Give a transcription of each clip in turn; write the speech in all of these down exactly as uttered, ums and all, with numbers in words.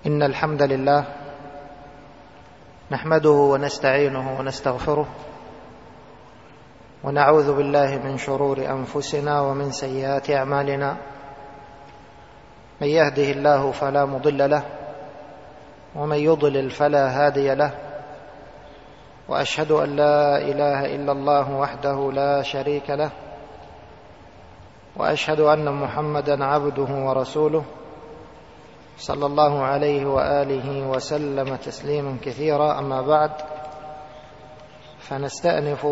إن الحمد لله نحمده ونستعينه ونستغفره ونعوذ بالله من شرور أنفسنا ومن سيئات أعمالنا. من يهده الله فلا مضل له ومن يضلل فلا هادي له، وأشهد أن لا إله إلا الله وحده لا شريك له، وأشهد أن محمدا عبده ورسوله صلى الله عليه وآله وسلم تسليما كثيرا. أما بعد، فنستأنف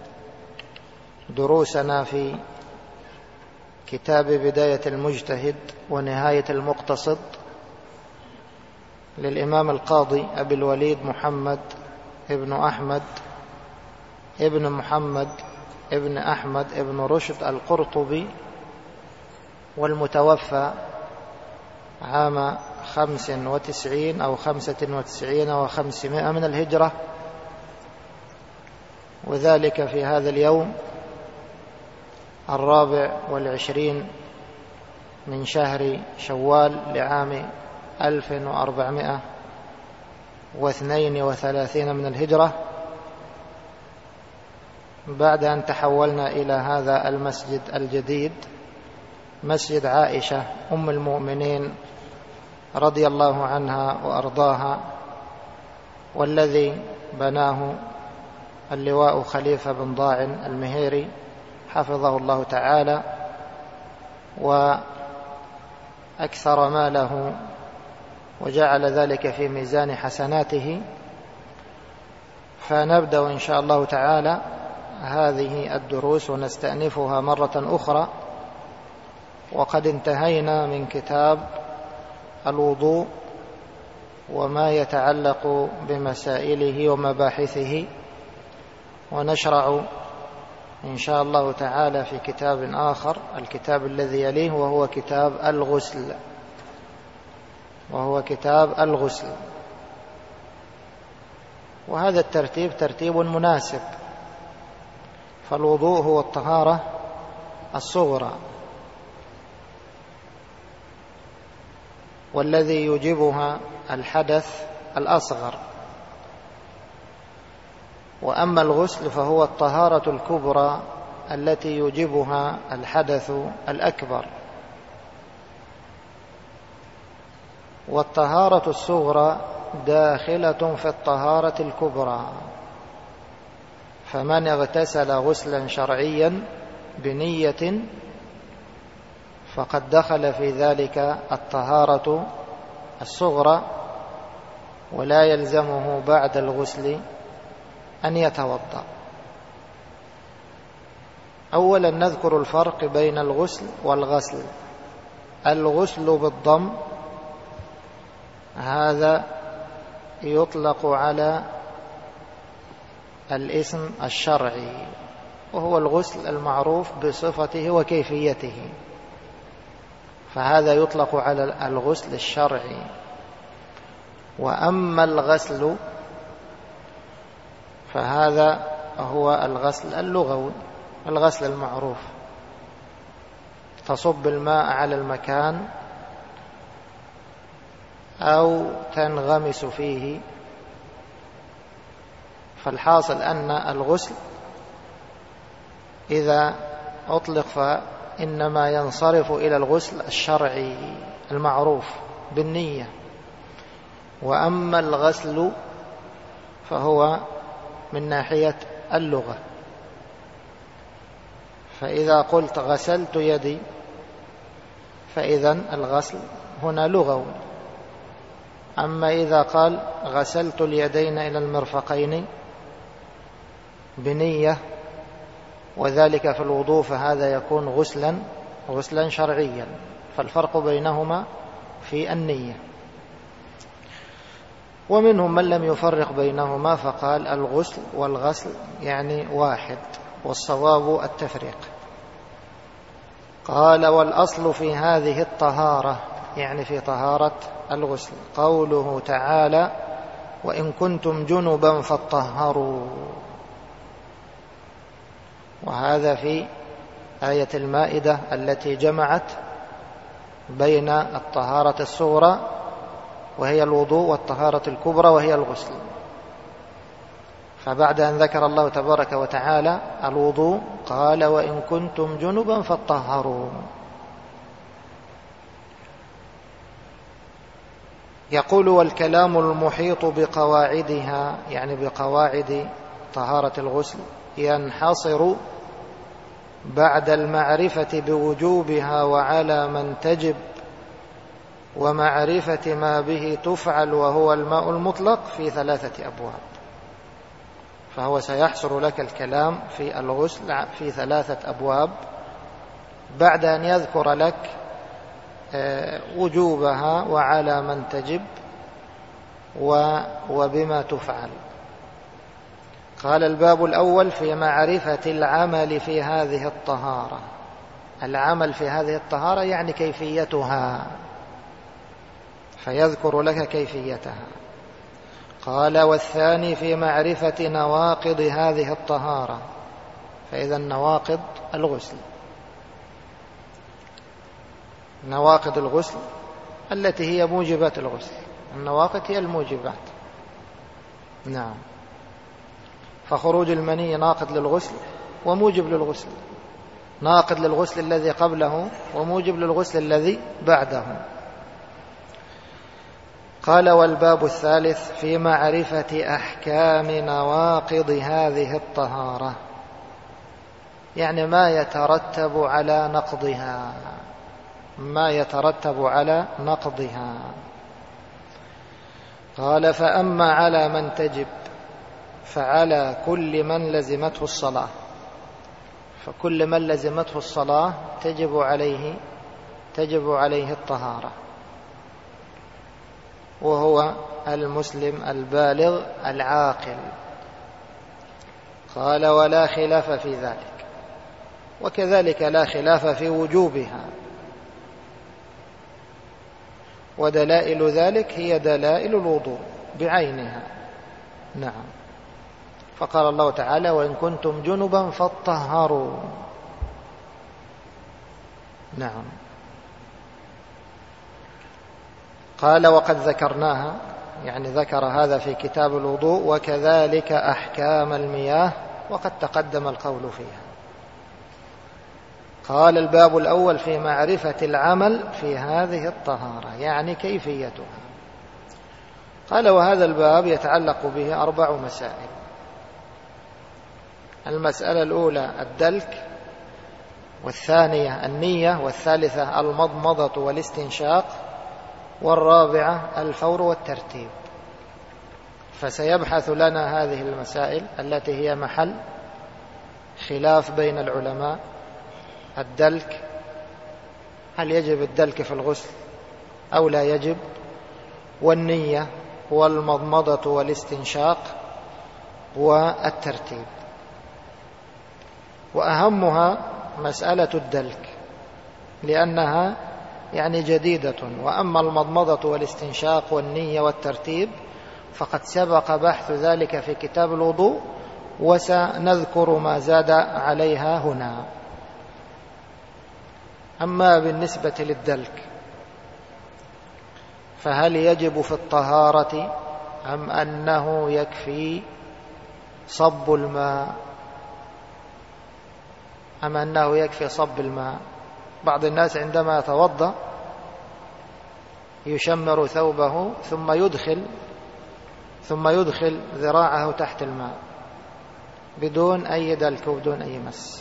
دروسنا في كتاب بداية المجتهد ونهاية المقتصد للإمام القاضي أبي الوليد محمد ابن أحمد ابن محمد ابن أحمد ابن رشد القرطبي، والمتوفى عام خمس وتسعين أو خمسة وتسعين وخمسمائة من الهجرة، وذلك في هذا اليوم الرابع والعشرين من شهر شوال لعام ألف وأربعمائة واثنين وثلاثين من الهجرة، بعد أن تحولنا إلى هذا المسجد الجديد، مسجد عائشة أم المؤمنين رضي الله عنها وأرضاها، والذي بناه اللواء خليفة بن ضاعن المهيري حفظه الله تعالى، وأكثر ماله وجعل ذلك في ميزان حسناته. فنبدأ إن شاء الله تعالى هذه الدروس ونستأنفها مرة أخرى، وقد انتهينا من كتاب الوضوء وما يتعلق بمسائله ومباحثه، ونشرع إن شاء الله تعالى في كتاب آخر، الكتاب الذي يليه، وهو كتاب الغسل وهو كتاب الغسل وهذا الترتيب ترتيب مناسب، فالوضوء هو الطهارة الصغرى، والذي يوجبها الحدث الأصغر، وأما الغسل فهو الطهارة الكبرى التي يوجبها الحدث الأكبر. والطهارة الصغرى داخلة في الطهارة الكبرى، فمن اغتسل غسلا شرعيا بنية فقد دخل في ذلك الطهارة الصغرى، ولا يلزمه بعد الغسل أن يتوضأ. أولا نذكر الفرق بين الغسل والغسل. الغسل بالضم هذا يطلق على الاسم الشرعي، وهو الغسل المعروف بصفته وكيفيته، فهذا يطلق على الغسل الشرعي. وأما الغسل فهذا هو الغسل اللغوي، الغسل المعروف، تصب الماء على المكان أو تنغمس فيه. فالحاصل أن الغسل إذا أطلق فإنما ينصرف إلى الغسل الشرعي المعروف بالنية. وأما الغسل فهو من ناحية اللغة، فإذا قلت غسلت يدي فإذن الغسل هنا لغوي. أما إذا قال غسلت اليدين إلى المرفقين بنية وذلك في الوضوء فهذا يكون غسلا غسلا شرعيا، فالفرق بينهما في النية. ومنهم من لم يفرق بينهما فقال الغسل والغسل يعني واحد، والصواب التفريق. قال والأصل في هذه الطهارة، يعني في طهارة الغسل، قوله تعالى وإن كنتم جنبا فاطهروا، وهذا في آية المائدة التي جمعت بين الطهارة الصغرى وهي الوضوء، والطهارة الكبرى وهي الغسل. فبعد أن ذكر الله تبارك وتعالى الوضوء قال وإن كنتم جنبا فاطهروا. يقول والكلام المحيط بقواعدها، يعني بقواعد طهارة الغسل، ينحصر بعد المعرفة بوجوبها وعلى من تجب ومعرفة ما به تفعل وهو الماء المطلق في ثلاثة أبواب. فهو سيحصر لك الكلام في الغسل في ثلاثة أبواب بعد أن يذكر لك وجوبها وعلى من تجب وبما تفعل. قال الباب الأول في معرفة العمل في هذه الطهارة. العمل في هذه الطهارة يعني كيفيتها، فيذكر لك كيفيتها. قال والثاني في معرفة نواقض هذه الطهارة. فإذا النواقض الغسل، نواقض الغسل التي هي موجبات الغسل. النواقض هي الموجبات. نعم. فخروج المني ناقض للغسل وموجب للغسل، ناقض للغسل الذي قبله وموجب للغسل الذي بعده. قال والباب الثالث في معرفة أحكام نواقض هذه الطهارة، يعني ما يترتب على نقضها، ما يترتب على نقضها. قال فأما على من تجب فعلى كل من لزمته الصلاة. فكل من لزمته الصلاة تجب عليه تجب عليه الطهارة، وهو المسلم البالغ العاقل. قال ولا خلاف في ذلك، وكذلك لا خلاف في وجوبها، ودلائل ذلك هي دلائل الوضوء بعينها. نعم. فقال الله تعالى وإن كنتم جنبا فاطهروا. نعم. قال وقد ذكرناها، يعني ذكر هذا في كتاب الوضوء، وكذلك أحكام المياه، وقد تقدم القول فيها. قال الباب الأول في معرفة العمل في هذه الطهارة، يعني كيفيتها. قال وهذا الباب يتعلق به أربع مسائل. المسألة الأولى الدلك، والثانية النية، والثالثة المضمضة والاستنشاق، والرابعة الفور والترتيب. فسيبحث لنا هذه المسائل التي هي محل خلاف بين العلماء. الدلك، هل يجب الدلك في الغسل أو لا يجب؟ والنية والمضمضة والاستنشاق والترتيب. وأهمها مسألة الدلك لأنها يعني جديدة، وأما المضمضة والاستنشاق والنية والترتيب فقد سبق بحث ذلك في كتاب الوضوء، وسنذكر ما زاد عليها هنا. أما بالنسبة للدلك فهل يجب في الطهارة أم أنه يكفي صب الماء أم أنه يكفي صب الماء؟ بعض الناس عندما يتوضأ يشمر ثوبه ثم يدخل ثم يدخل ذراعه تحت الماء بدون أي دلك وبدون أي مس.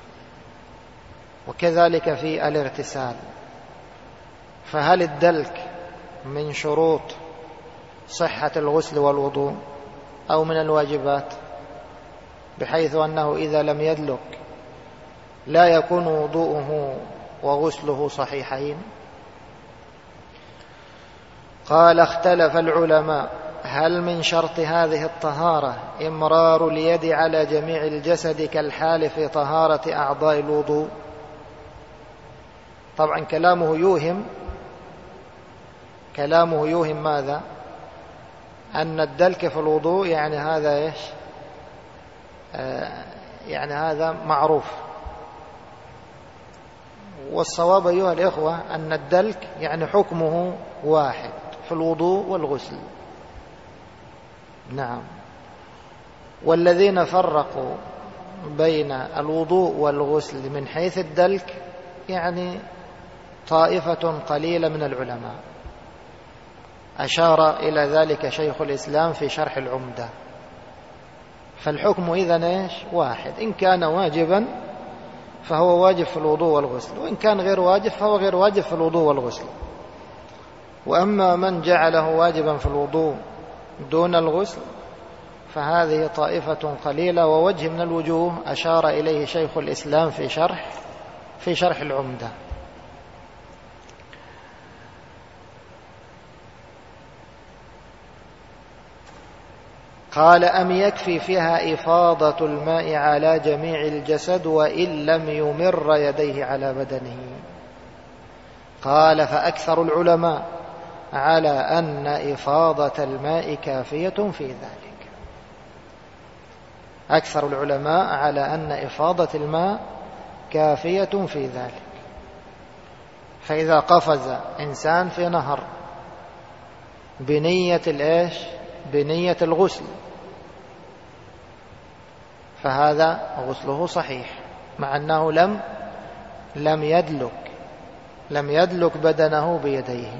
وكذلك في الاغتسال، فهل الدلك من شروط صحة الغسل والوضوء أو من الواجبات، بحيث أنه إذا لم يدلك لا يكون وضوءه وغسله صحيحين؟ قال اختلف العلماء هل من شرط هذه الطهارة إمرار اليد على جميع الجسد كالحال في طهارة أعضاء الوضوء. طبعا كلامه يوهم كلامه يوهم ماذا؟ أن الدلك في الوضوء يعني هذا إيش؟ آه يعني هذا معروف. والصواب أيها الإخوة أن الدلك يعني حكمه واحد، في الوضوء والغسل. نعم. والذين فرقوا بين الوضوء والغسل من حيث الدلك يعني طائفة قليلة من العلماء، أشار إلى ذلك شيخ الإسلام في شرح العمدة. فالحكم إذن إيش؟ واحد، إن كان واجبا فهو واجب في الوضوء والغسل، وإن كان غير واجب فهو غير واجب في الوضوء والغسل. وأما من جعله واجبا في الوضوء دون الغسل فهذه طائفة قليلة، ووجه من الوجوه أشار إليه شيخ الإسلام في شرح في شرح العمدة. قال: أم يكفي فيها إفاضة الماء على جميع الجسد وإن لم يمر يديه على بدنه؟ قال: فأكثر العلماء على أن إفاضة الماء كافية في ذلك. أكثر العلماء على أن إفاضة الماء كافية في ذلك. فإذا قفز إنسان في نهر بنية الإيش؟ بنية الغسل، فهذا غسله صحيح، مع أنه لم لم يدلك لم يدلك بدنه بيديه.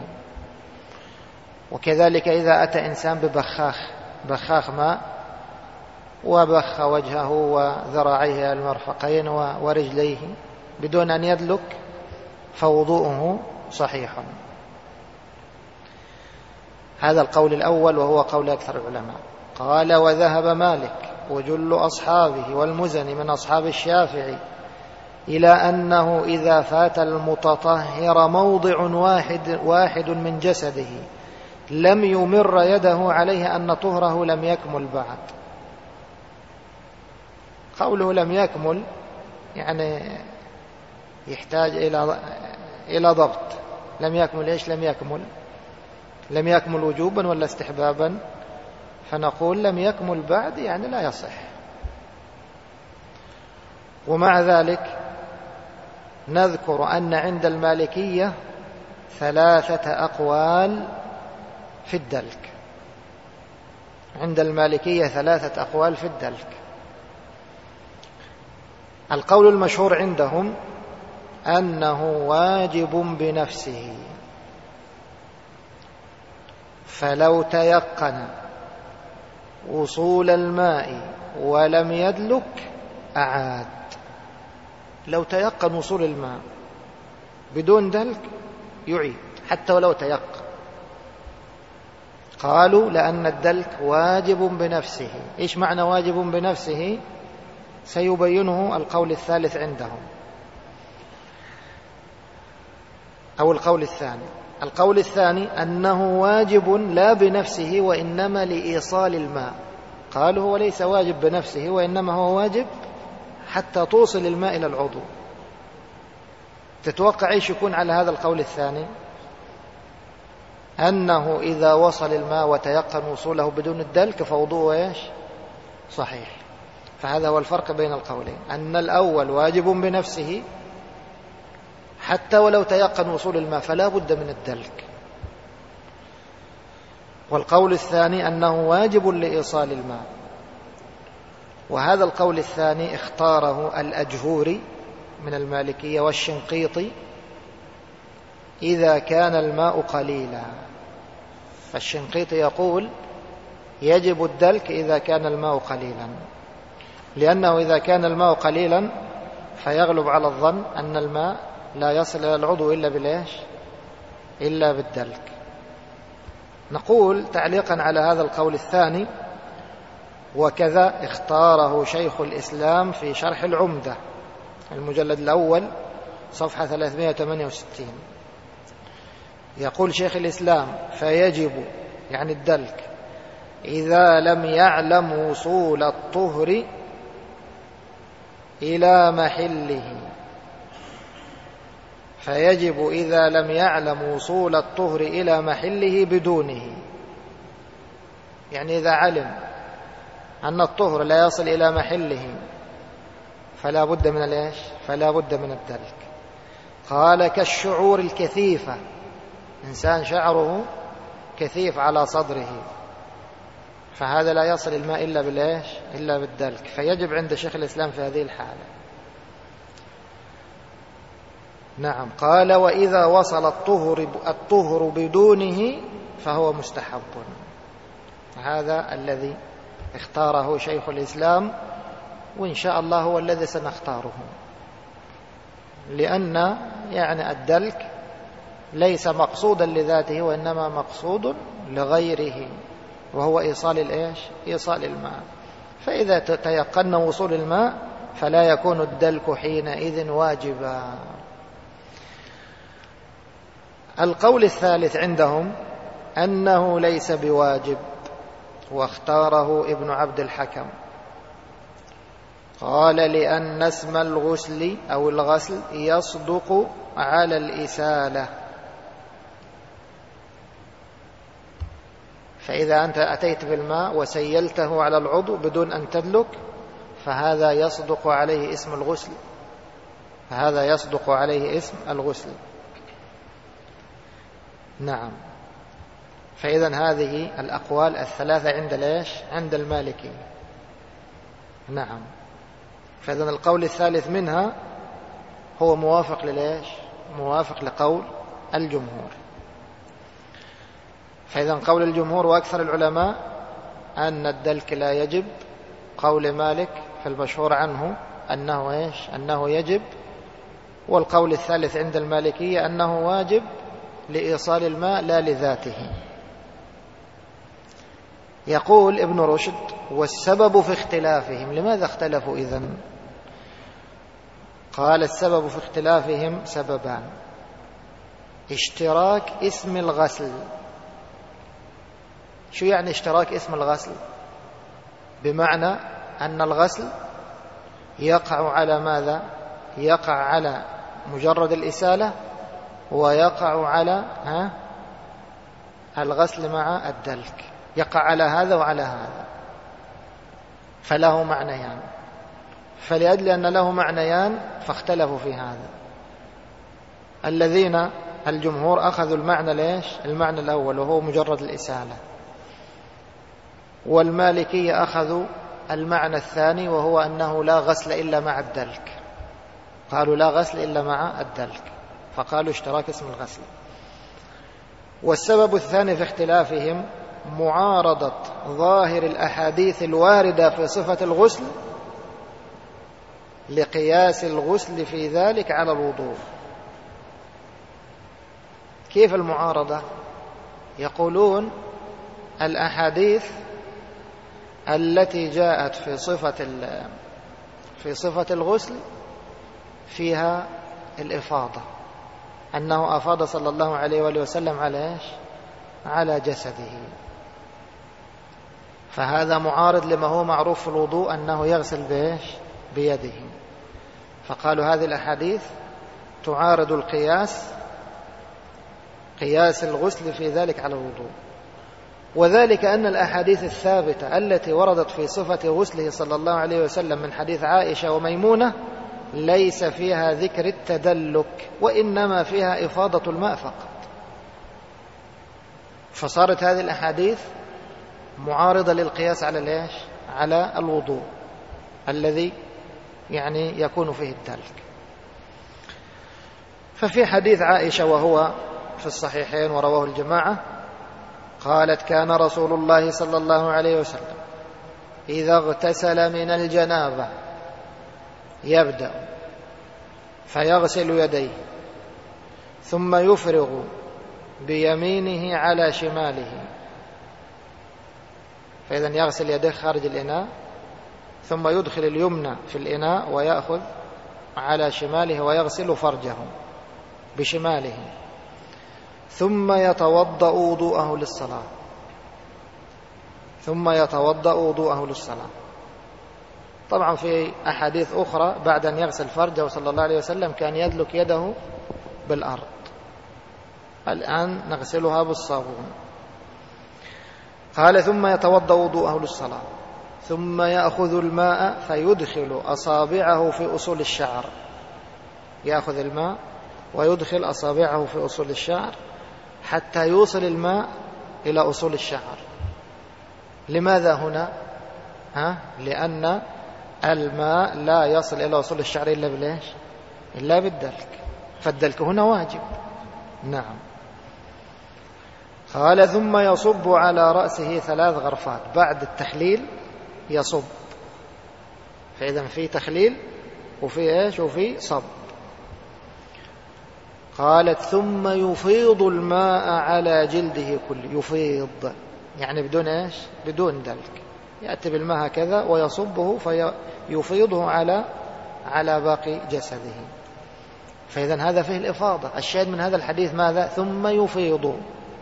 وكذلك إذا أتى إنسان ببخاخ بخاخ ماء وبخ وجهه وذراعيه المرفقين ورجليه بدون أن يدلك فوضوءه صحيح. هذا القول الأول وهو قول أكثر العلماء. قال: وذهب مالك وجل أصحابه والمزني من أصحاب الشافعي إلى أنه إذا فات المتطهر موضع واحد, واحد من جسده لم يمر يده عليه أن طهره لم يكمل بعد. قوله لم يكمل يعني يحتاج إلى إلى ضبط. لم يكمل إيش؟ لم يكمل لم يكمل وجوبا ولا استحبابا؟ فنقول لم يكمل بعد يعني لا يصح. ومع ذلك نذكر أن عند المالكية ثلاثة أقوال في الدلك. عند المالكية ثلاثة أقوال في الدلك. القول المشهور عندهم أنه واجب بنفسه، فلو تيقن وصول الماء ولم يدلك أعاد. لو تيقن وصول الماء بدون دلك يعيد حتى ولو تيقن. قالوا لأن الدلك واجب بنفسه. إيش معنى واجب بنفسه؟ سيبينه القول الثالث عندهم أو القول الثاني. القول الثاني أنه واجب لا بنفسه وإنما لإيصال الماء. قالوا هو ليس واجب بنفسه وإنما هو واجب حتى توصل الماء إلى العضو. تتوقع إيش يكون على هذا القول الثاني؟ أنه إذا وصل الماء وتيقن وصوله بدون الدلك فوضوءه إيش؟ صحيح. فهذا هو الفرق بين القولين، أن الأول واجب بنفسه حتى ولو تيقن وصول الماء فلا بد من الدلك، والقول الثاني أنه واجب لإيصال الماء. وهذا القول الثاني اختاره الأجهوري من المالكية والشنقيطي إذا كان الماء قليلا. فالشنقيطي يقول يجب الدلك إذا كان الماء قليلا، لأنه إذا كان الماء قليلا فيغلب على الظن أن الماء لا يصل إلى العضو إلا بالإيش؟ إلا بالدلك. نقول تعليقا على هذا القول الثاني: وكذا اختاره شيخ الإسلام في شرح العمدة المجلد الأول صفحة ثلاثمائة وثمانية وستين. يقول شيخ الإسلام: فيجب يعني الدلك إذا لم يعلم وصول الطهر إلى محله. فيجب إذا لم يعلم وصول الطهر إلى محله بدونه، يعني إذا علم أن الطهر لا يصل إلى محله فلا بد من الإيش؟ فلا بد من الدلك. قال: كالشعور الكثيفة، إنسان شعره كثيف على صدره، فهذا لا يصل الماء إلا بالإيش؟ إلا بالدلك، فيجب عند شيخ الإسلام في هذه الحالة. نعم. قال: وإذا وصل الطهر, الطهر بدونه فهو مستحب. هذا الذي اختاره شيخ الإسلام، وإن شاء الله هو الذي سنختاره، لأن يعني الدلك ليس مقصودا لذاته، وإنما مقصود لغيره، وهو إيصال الإيش؟ إيصال الماء. فإذا تيقن وصول الماء فلا يكون الدلك حينئذ واجبا. القول الثالث عندهم أنه ليس بواجب، واختاره ابن عبد الحكم. قال: لأن اسم الغسل أو الغسل يصدق على الإسالة. فإذا أنت أتيت بالماء وسيلته على العضو بدون أن تدلك فهذا يصدق عليه اسم الغسل، فهذا يصدق عليه اسم الغسل. نعم. فإذن هذه الأقوال الثلاثة عند ليش؟ عند المالكي. نعم. فإذن القول الثالث منها هو موافق لليش؟ موافق لقول الجمهور. فإذن قول الجمهور وأكثر العلماء أن الدلك لا يجب، قول مالك فالمشهور عنه أنه إيش؟ أنه يجب. والقول الثالث عند المالكية أنه واجب لإيصال الماء لا لذاته. يقول ابن رشد: والسبب في اختلافهم. لماذا اختلفوا إذن؟ قال: السبب في اختلافهم سببان: اشتراك اسم الغسل. شو يعني اشتراك اسم الغسل؟ بمعنى أن الغسل يقع على ماذا؟ يقع على مجرد الإسالة، ويقع على ها الغسل مع الدلك، يقع على هذا وعلى هذا، فله معنيان. فلأجل أن له معنيان فاختلفوا في هذا. الذين الجمهور أخذوا المعنى ليش؟ المعنى الأول وهو مجرد الإسالة، والمالكية أخذوا المعنى الثاني وهو أنه لا غسل إلا مع الدلك. قالوا لا غسل إلا مع الدلك، فقالوا اشتراك اسم الغسل. والسبب الثاني في اختلافهم معارضة ظاهر الأحاديث الواردة في صفة الغسل لقياس الغسل في ذلك على الوضوء. كيف المعارضة؟ يقولون الأحاديث التي جاءت في صفة في صفة الغسل فيها الإفاضة، أنه أفاض صلى الله عليه وآله وسلم على إيش؟ على جسده، فهذا معارض لما هو معروف في الوضوء أنه يغسل بإيش؟ بيده. فقالوا هذه الأحاديث تعارض القياس، قياس الغسل في ذلك على الوضوء. وذلك أن الأحاديث الثابتة التي وردت في صفة غسله صلى الله عليه وسلم من حديث عائشة وميمونة ليس فيها ذكر التدلك، وإنما فيها إفاضة الماء فقط. فصارت هذه الأحاديث معارضة للقياس على ليش؟ على الوضوء الذي يعني يكون فيه الدلك. ففي حديث عائشة وهو في الصحيحين ورواه الجماعة قالت: كان رسول الله صلى الله عليه وسلم إذا اغتسل من الجنابة يبدأ فيغسل يديه ثم يفرغ بيمينه على شماله، فإذا يغسل يديه خارج الإناء ثم يدخل اليمنى في الإناء ويأخذ على شماله ويغسل فرجه بشماله، ثم يتوضأ وضوءه للصلاة ثم يتوضأ وضوءه للصلاة. طبعا في أحاديث أخرى بعد أن يغسل فرجه صلى الله عليه وسلم كان يدلك يده بالأرض، الآن نغسلها بالصابون. قال: ثم يتوضأ وضوءه للصلاة ثم يأخذ الماء فيدخل أصابعه في أصول الشعر، يأخذ الماء ويدخل أصابعه في أصول الشعر حتى يوصل الماء إلى أصول الشعر. لماذا هنا؟ ها؟ لأن الماء لا يصل إلى أصول الشعر إلا بالإيش؟ إلا بالدلك، فالدلك هنا واجب. نعم. قال ثم يصب على رأسه ثلاث غرفات. بعد التخليل يصب، فإذا في تخليل وفي إيش؟ وفي صب. قالت ثم يفيض الماء على جلده كله. يفيض يعني بدون إيش؟ بدون دلك، يأتي بالماء هكذا ويصبه فيفيضه على على باقي جسده. فإذا هذا فيه الإفاضة. الشاهد من هذا الحديث ماذا؟ ثم يفيض،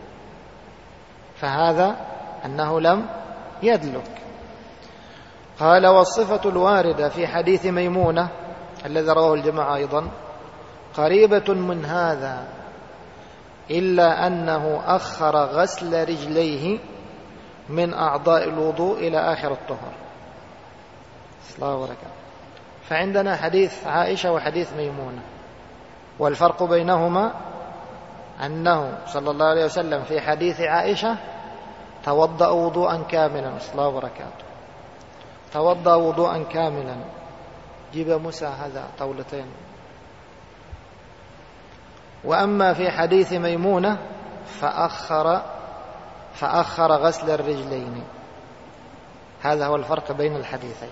فهذا أنه لم يدلك. قال والصفة الواردة في حديث ميمونة الذي رواه الجماعة أيضا قريبة من هذا، إلا أنه أخر غسل رجليه من أعضاء الوضوء إلى آخر الطهر. الله وبركاته. فعندنا حديث عائشة وحديث ميمونة، والفرق بينهما أنه صلى الله عليه وسلم في حديث عائشة توضأ وضوءا كاملا. الله وبركاته. توضأ وضوءا كاملا. جيب موسى هذا طاولتين. وأما في حديث ميمونة فأخر فأخر غسل الرجلين. هذا هو الفرق بين الحديثين.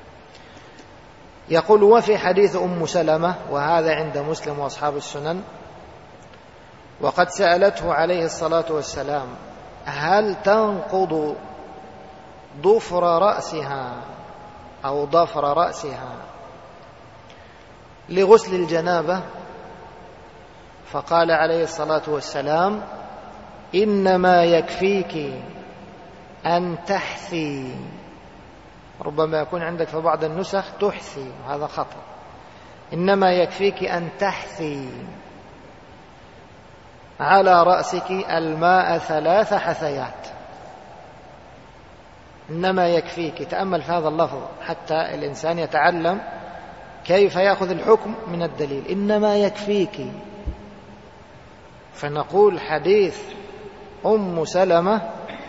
يقول وفي حديث أم سلمة، وهذا عند مسلم وأصحاب السنن، وقد سألته عليه الصلاة والسلام هل تنقض ضفر رأسها أو ضفر رأسها لغسل الجنابة؟ فقال عليه الصلاة والسلام إنما يكفيك أن تحثي. ربما يكون عندك في بعض النسخ تحثي، هذا خطأ. إنما يكفيك أن تحثي على رأسك الماء ثلاث حثيات. إنما يكفيك. تأمل في هذا اللفظ حتى الإنسان يتعلم كيف يأخذ الحكم من الدليل. إنما يكفيك. فنقول حديث أم سلمة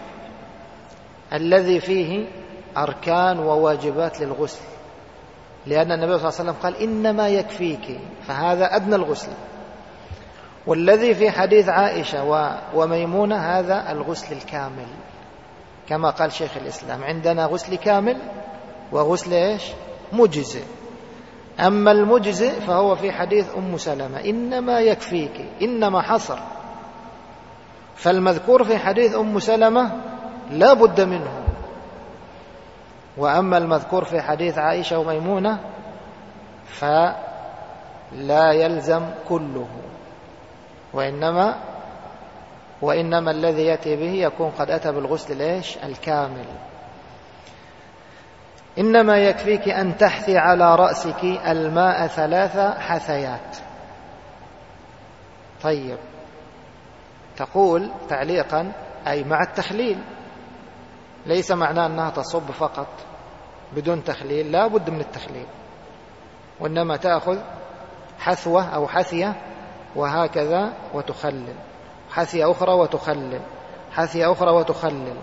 الذي فيه أركان وواجبات للغسل، لأن النبي صلى الله عليه وسلم قال إنما يكفيك، فهذا أدنى الغسل. والذي في حديث عائشة وميمونة هذا الغسل الكامل، كما قال شيخ الإسلام عندنا غسل كامل وغسل إيش؟ مجزئ. أما المجزئ فهو في حديث أم سلمة إنما يكفيك، إنما حصر. فالمذكور في حديث أم سلمة لا بد منه، وأما المذكور في حديث عائشة وميمونة فلا يلزم كله، وإنما وإنما الذي يأتي به يكون قد أتى بالغسل الإيش؟ الكامل. إنما يكفيك أن تحثي على رأسك الماء ثلاث حثيات. طيب، تقول تعليقا أي مع التخليل، ليس معناه أنها تصب فقط بدون تخليل، لا بد من التخليل، وإنما تأخذ حثوة أو حثية وهكذا وتخلل، حثية أخرى وتخلل، حثية أخرى وتخلل.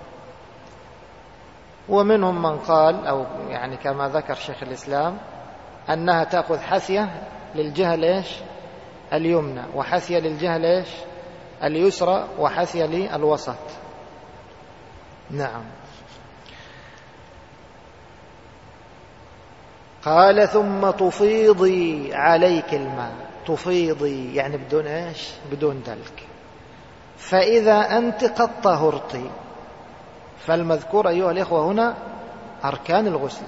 ومنهم من قال أو يعني كما ذكر شيخ الإسلام أنها تأخذ حثية للجهة ليش اليمنى، وحثية للجهة ليش اليسرى، وحثية للوسط. نعم. قال ثم تفيضي عليك الماء. تفيضي يعني بدون إيش؟ بدون دلك. فإذا أنت قد طهرتي. فالمذكور أيها الإخوة هنا أركان الغسل،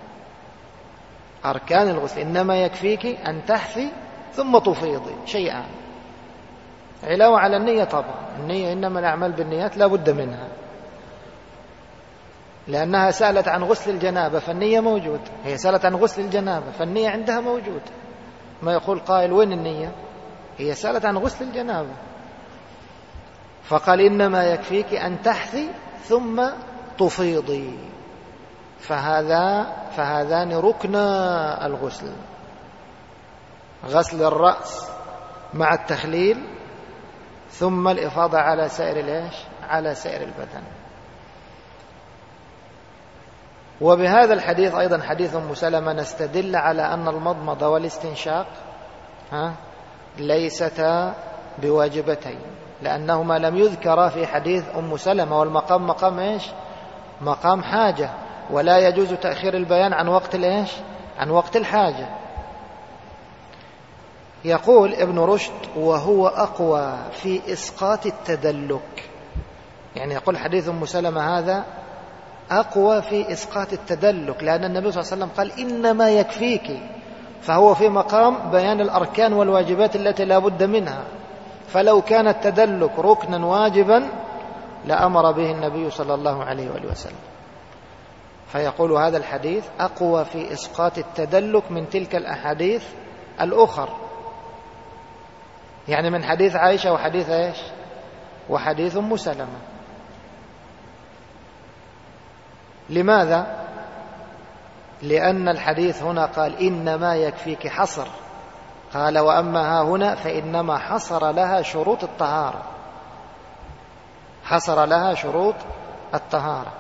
أركان الغسل. إنما يكفيك أن تحثي ثم تفيضي شيئا، علاوة على النية. طبعا النية إنما الأعمال بالنيات لا بد منها، لأنها سألت عن غسل الجنابة فالنية موجود، هي سألت عن غسل الجنابة فالنية عندها موجود. ما يقول قائل وين النية؟ هي سألت عن غسل الجنابة، فقال إنما يكفيك أن تحثي ثم تفيضي. فهذا فهذان ركنا الغسل، غسل الرأس مع التخليل ثم الإفاضة على سائر الإيش؟ على سائر البدن. وبهذا الحديث أيضا حديث أم سلمة نستدل على أن المضمضة والاستنشاق ها ليستا بواجبتين، لأنهما لم يذكرا في حديث أم سلمة، والمقام مقام إيش؟ مقام حاجة، ولا يجوز تأخير البيان عن وقت الإيش؟ عن وقت الحاجة. يقول ابن رشد: وهو أقوى في إسقاط التدلك. يعني يقول حديث أم سلمة هذا أقوى في إسقاط التدلك، لأن النبي صلى الله عليه وسلم قال: إنما يكفيك، فهو في مقام بيان الأركان والواجبات التي لا بد منها، فلو كان التدلك ركنا واجبا لأمر به النبي صلى الله عليه وآله وسلم. فيقول هذا الحديث أقوى في إسقاط التدلك من تلك الأحاديث الأخر، يعني من حديث عائشة وحديث إيش؟ وحديث أم سلمة. لماذا؟ لأن الحديث هنا قال: إنما يكفيك، حصر. قال: وأما ها هنا فإنما حصر لها شروط الطهارة، حصر لها شروط الطهارة.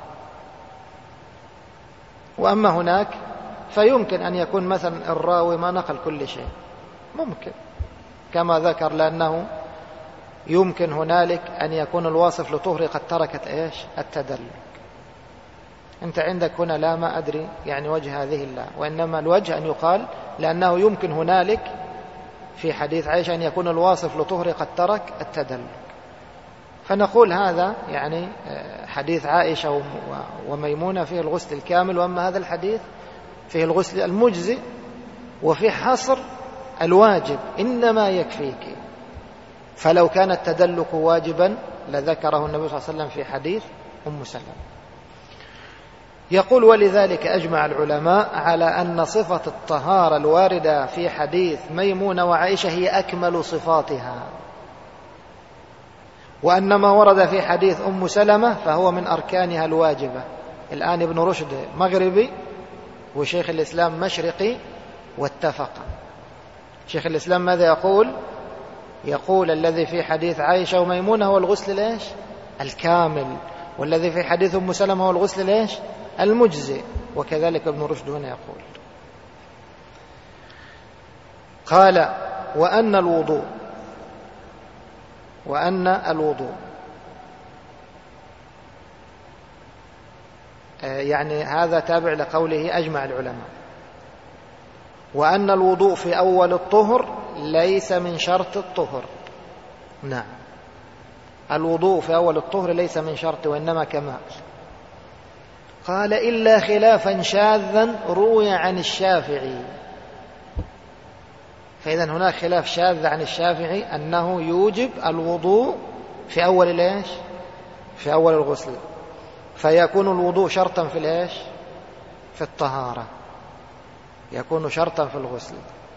وأما هناك فيمكن أن يكون مثلا الراوي ما نقل كل شيء، ممكن كما ذكر، لأنه يمكن هنالك أن يكون الواصف لطهر قد تركت إيش؟ التدلك. أنت عندك هنا لا، ما أدري يعني وجه هذه الله، وإنما الوجه أن يقال لأنه يمكن هنالك في حديث عائشة أن يكون الواصف لطهر قد ترك التدلك، فنقول هذا يعني حديث عائشة وميمونة فيه الغسل الكامل، وأما هذا الحديث فيه الغسل المجزئ وفي حصر الواجب، إنما يكفيك. فلو كان التدلك واجبا لذكره النبي صلى الله عليه وسلم في حديث أم سلمة. يقول: ولذلك أجمع العلماء على أن صفة الطهارة الواردة في حديث ميمونة وعائشة هي أكمل صفاتها، وأن ما ورد في حديث أم سلمة فهو من أركانها الواجبة. الآن ابن رشد مغربي وشيخ الإسلام مشرقي واتفق. شيخ الإسلام ماذا يقول؟ يقول: الذي في حديث عائشة وميمونة هو الغسل ليش؟ الكامل، والذي في حديث أم سلمة هو الغسل ليش؟ المجزئ. وكذلك ابن رشد هنا يقول. قال: وأن الوضوء وأن الوضوء يعني هذا تابع لقوله أجمع العلماء. وأن الوضوء في أول الطهر ليس من شرط الطهر. نعم، الوضوء في أول الطهر ليس من شرط، وإنما كمال. قال: إلا خلافا شاذا روي عن الشافعي. فإذا هناك خلاف شاذ عن الشافعي أنه يوجب الوضوء في أول الإيش؟ في أول الغسل، فيكون الوضوء شرطا في الإيش؟ في الطهارة، يكون شرطا في الغسل.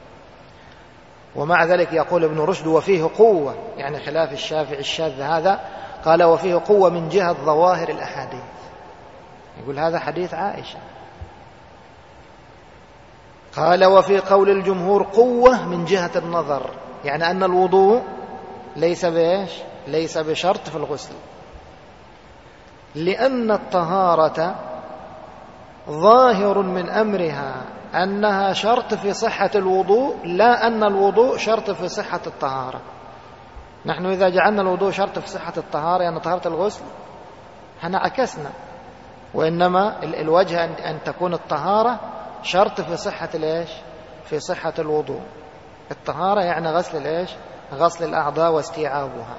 ومع ذلك يقول ابن رشد: وفيه قوة، يعني خلاف الشافعي الشاذ هذا. قال: وفيه قوة من جهة ظواهر الأحاديث. يقول هذا حديث عائشة. قال: وفي قول الجمهور قوة من جهة النظر، يعني أن الوضوء ليس بإيش؟ ليس بشرط في الغسل، لأن الطهارة ظاهر من أمرها أنها شرط في صحة الوضوء، لا أن الوضوء شرط في صحة الطهارة. نحن إذا جعلنا الوضوء شرط في صحة الطهارة، يعني طهارة الغسل، احنا عكسنا، وإنما الوجه أن تكون الطهارة شرط في صحة الإيش؟ في صحة الوضوء. الطهارة يعني غسل الإيش؟ غسل الأعضاء واستيعابها.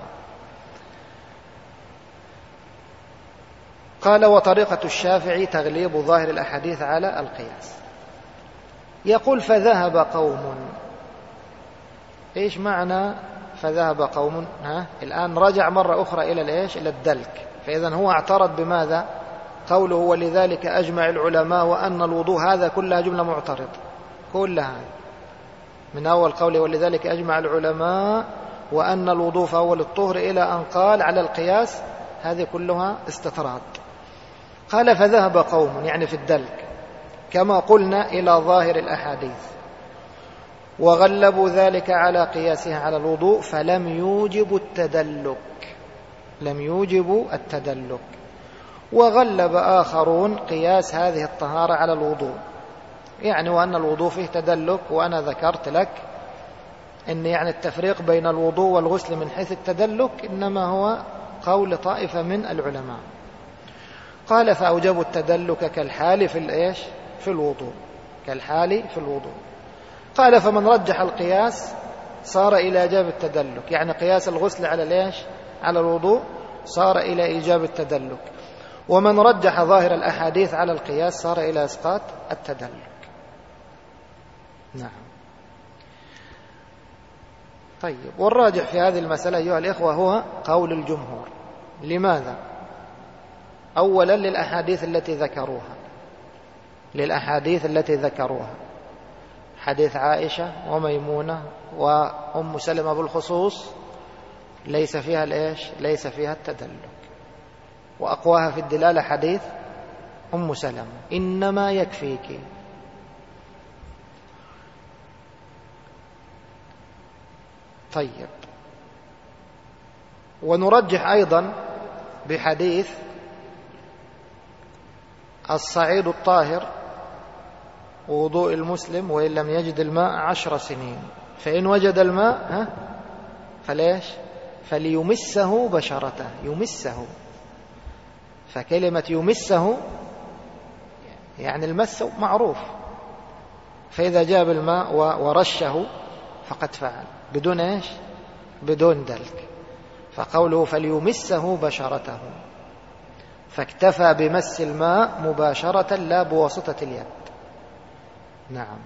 قال: وطريقة الشافعي تغليب ظاهر الأحاديث على القياس. يقول: فذهب قوم. إيش معنى فذهب قوم؟ ها؟ الآن رجع مرة أخرى إلى الإيش؟ إلى الدلك. فإذا هو اعترض بماذا؟ قوله: ولذلك أجمع العلماء وأن الوضوء، هذا كلها جملة معترض، كلها من أول قوله ولذلك أجمع العلماء وأن الوضوء في أول الطهر إلى أن قال على القياس، هذه كلها استطراد. قال: فذهب قوم، يعني في الدلك كما قلنا، إلى ظاهر الأحاديث، وغلبوا ذلك على قياسها على الوضوء، فلم يوجبوا التدلك. لم يوجبوا التدلك. وغلب آخرون قياس هذه الطهارة على الوضوء، يعني وأن الوضوء فيه تدلك، وأنا ذكرت لك أن يعني التفريق بين الوضوء والغسل من حيث التدلك إنما هو قول طائفة من العلماء. قال فأوجبوا التدلك كالحال في الإيش في الوضوء، كالحال في الوضوء. قال فمن رجح القياس صار إلى إيجاب التدلك، يعني قياس الغسل على الإيش على الوضوء صار إلى إيجاب التدلك، ومن رجح ظاهر الأحاديث على القياس صار إلى إسقاط التدلك. نعم. طيب، والراجح في هذه المسألة أيها الإخوة هو قول الجمهور. لماذا؟ أولا للأحاديث التي ذكروها للأحاديث التي ذكروها حديث عائشة وميمونة وأم سلمة بالخصوص ليس فيها الإيش ليس فيها التدلك، وأقواها في الدلالة حديث أم سلمة إنما يكفيك. طيب، ونرجح أيضا بحديث الصعيد الطاهر ووضوء المسلم وإن لم يجد الماء عشر سنين، فإن وجد الماء ها فليش فليمسه بشرته، يمسه، فكلمة يمسه يعني المس معروف، فإذا جاب الماء ورشه فقد فعل بدون إيش بدون دلك، فقوله فليمسه بشرته، فاكتفى بمس الماء مباشرة لا بواسطة اليد. نعم.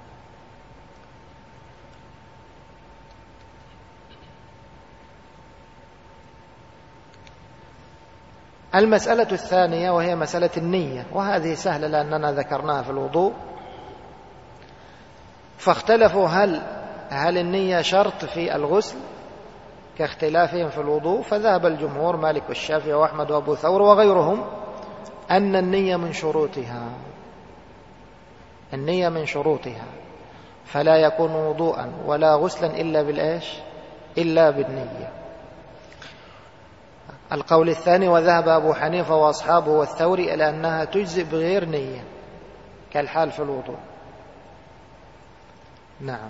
المسألة الثانية وهي مسألة النية، وهذه سهلة لأننا ذكرناها في الوضوء، فاختلفوا هل هل النية شرط في الغسل كاختلافهم في الوضوء، فذهب الجمهور مالك والشافعي وأحمد وأبو ثور وغيرهم أن النية من شروطها النية من شروطها فلا يكون وضوءا ولا غسلا إلا بالإيش إلا بالنية. القول الثاني وذهب أبو حنيفة وأصحابه والثوري إلى أنها تجزئ بغير نية كالحال في الوضوء. نعم.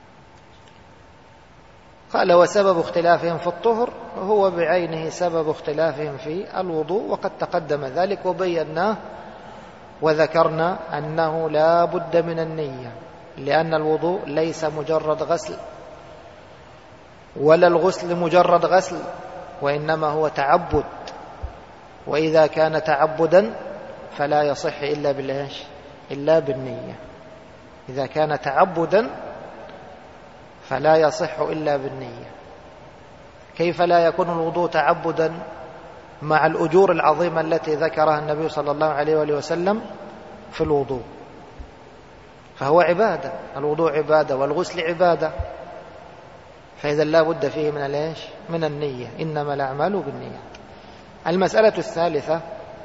قال وسبب اختلافهم في الطهر هو بعينه سبب اختلافهم في الوضوء، وقد تقدم ذلك وبيناه وذكرنا أنه لا بد من النية، لأن الوضوء ليس مجرد غسل ولا الغسل مجرد غسل، وإنما هو تعبد، وإذا كان تعبدا فلا يصح إلا بالإيش إلا بالنية. إذا كان تعبدا فلا يصح إلا بالنية. كيف لا يكون الوضوء تعبدا مع الأجور العظيمة التي ذكرها النبي صلى الله عليه وآله وسلم في الوضوء؟ فهو عبادة، الوضوء عبادة والغسل عبادة، فإذا لا بد فيه من الإيش من النية، إنما الأعمال بالنيات. المسألة الثالثة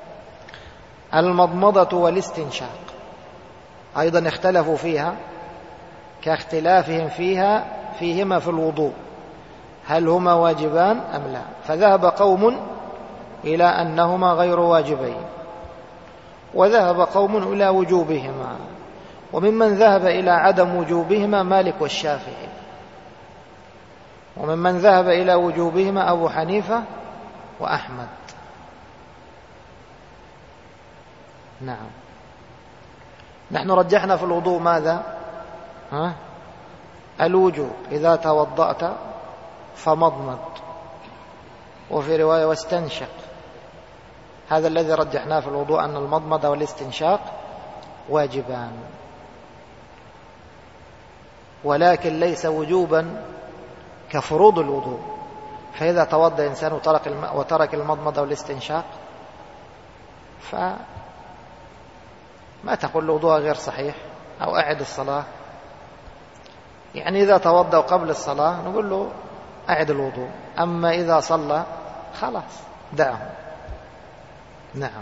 المضمضة والاستنشاق، أيضا اختلفوا فيها كاختلافهم فيها فيهما في الوضوء، هل هما واجبان أم لا؟ فذهب قوم إلى أنهما غير واجبين، وذهب قوم إلى وجوبهما، وممن ذهب إلى عدم وجوبهما مالك والشافعي، وممن ذهب إلى وجوبهما أبو حنيفة وأحمد. نعم. نحن رجحنا في الوضوء ماذا؟ ها؟ الوجوب، إذا توضأت فمضمض، وفي رواية واستنشق، هذا الذي رجحناه في الوضوء أن المضمضة والاستنشاق واجبان، ولكن ليس وجوبا كفروض الوضوء. فإذا توضأ إنسان وترك الماء وترك المضمضة والاستنشاق فما تقول الوضوء غير صحيح أو أعد الصلاة، يعني إذا توضأ قبل الصلاة نقول له أعد الوضوء، أما إذا صلى خلاص دعه. نعم.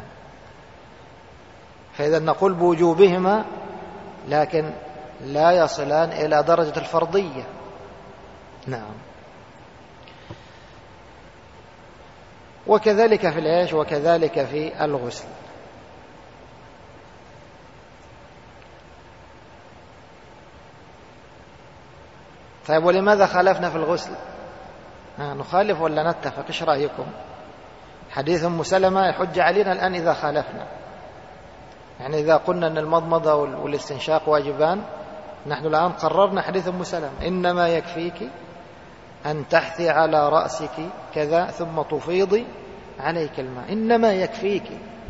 فإذا نقول بوجوبهما لكن لا يصلان إلى درجة الفرضية. نعم. وكذلك في العيش وكذلك في الغسل. طيب ولماذا خالفنا في الغسل؟ آه نخالف ولا نتفق؟ ايش رأيكم؟ حديث أم سلمة يحج علينا الآن إذا خالفنا، يعني إذا قلنا أن المضمضة والاستنشاق واجبان، نحن الآن قررنا حديث أم سلمة إنما يكفيك أن تحثي على رأسك كذا ثم تفيضي عليك الماء، إنما يكفيك.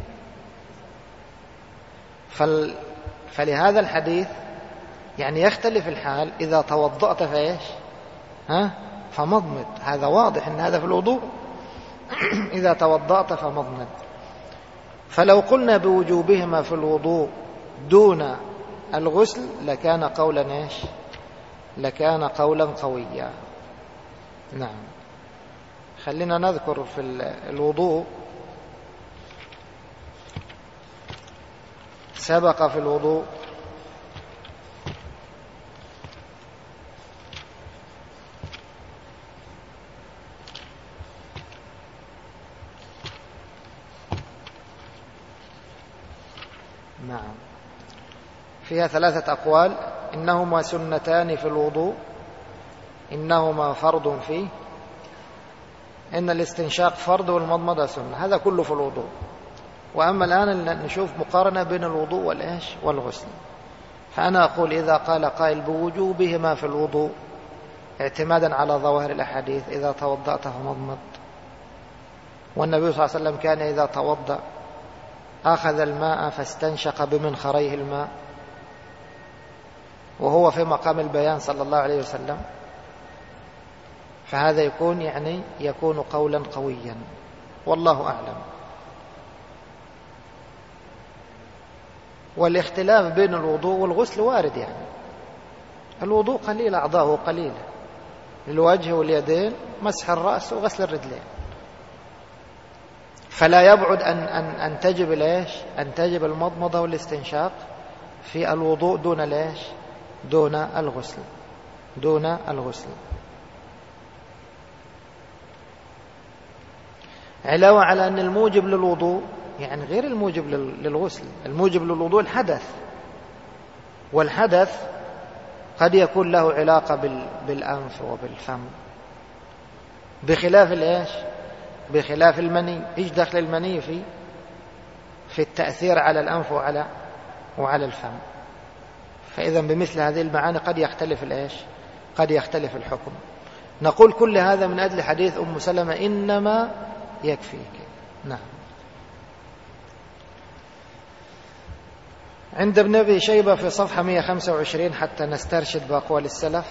فل... فلهذا الحديث يعني يختلف الحال إذا توضأت فإيش؟ ها؟ فمضمض، هذا واضح أن هذا في الوضوء. إذا توضأت فمضمض. فلو قلنا بوجوبهما في الوضوء دون الغسل لكان قولا إيش؟ لكان قولا قويا. نعم. خلينا نذكر في الوضوء، سبق في الوضوء نعم فيها ثلاثة أقوال: إنهما سنتان في الوضوء، إنهما فرض فيه، إن الاستنشاق فرض والمضمضة سنة. هذا كله في الوضوء. وأما الآن نشوف مقارنة بين الوضوء والإيش والغسل. فأنا أقول إذا قال قائل بوجوبهما في الوضوء اعتمادا على ظواهر الأحاديث إذا توضأت فمضمض، والنبي صلى الله عليه وسلم كان إذا توضأ أخذ الماء فاستنشق بمنخريه الماء، وهو في مقام البيان صلى الله عليه وسلم، فهذا يكون يعني يكون قولا قويا، والله أعلم. والاختلاف بين الوضوء والغسل وارد، يعني الوضوء قليل أعضاؤه قليلة، الوجه واليدين، مسح الرأس وغسل الرجلين، فلا يبعد أن, أن, أن تجب ليش أن تجب المضمضة والاستنشاق في الوضوء دون ليش دون الغسل دون الغسل علاوة على أن الموجب للوضوء يعني غير الموجب للغسل. الموجب للوضوء الحدث، والحدث قد يكون له علاقة بالأنف وبالفم، بخلاف الإيش بخلاف المني. إيش دخل المني في في التأثير على الأنف وعلى وعلى الفم؟ فإذا بمثل هذه المعاني قد يختلف الإيش قد يختلف الحكم. نقول كل هذا من أجل حديث أم سلمة إنما يكفيك. نعم. عند ابن أبي شيبة في صفحة مئة وخمسة وعشرين حتى نسترشد بأقوال السلف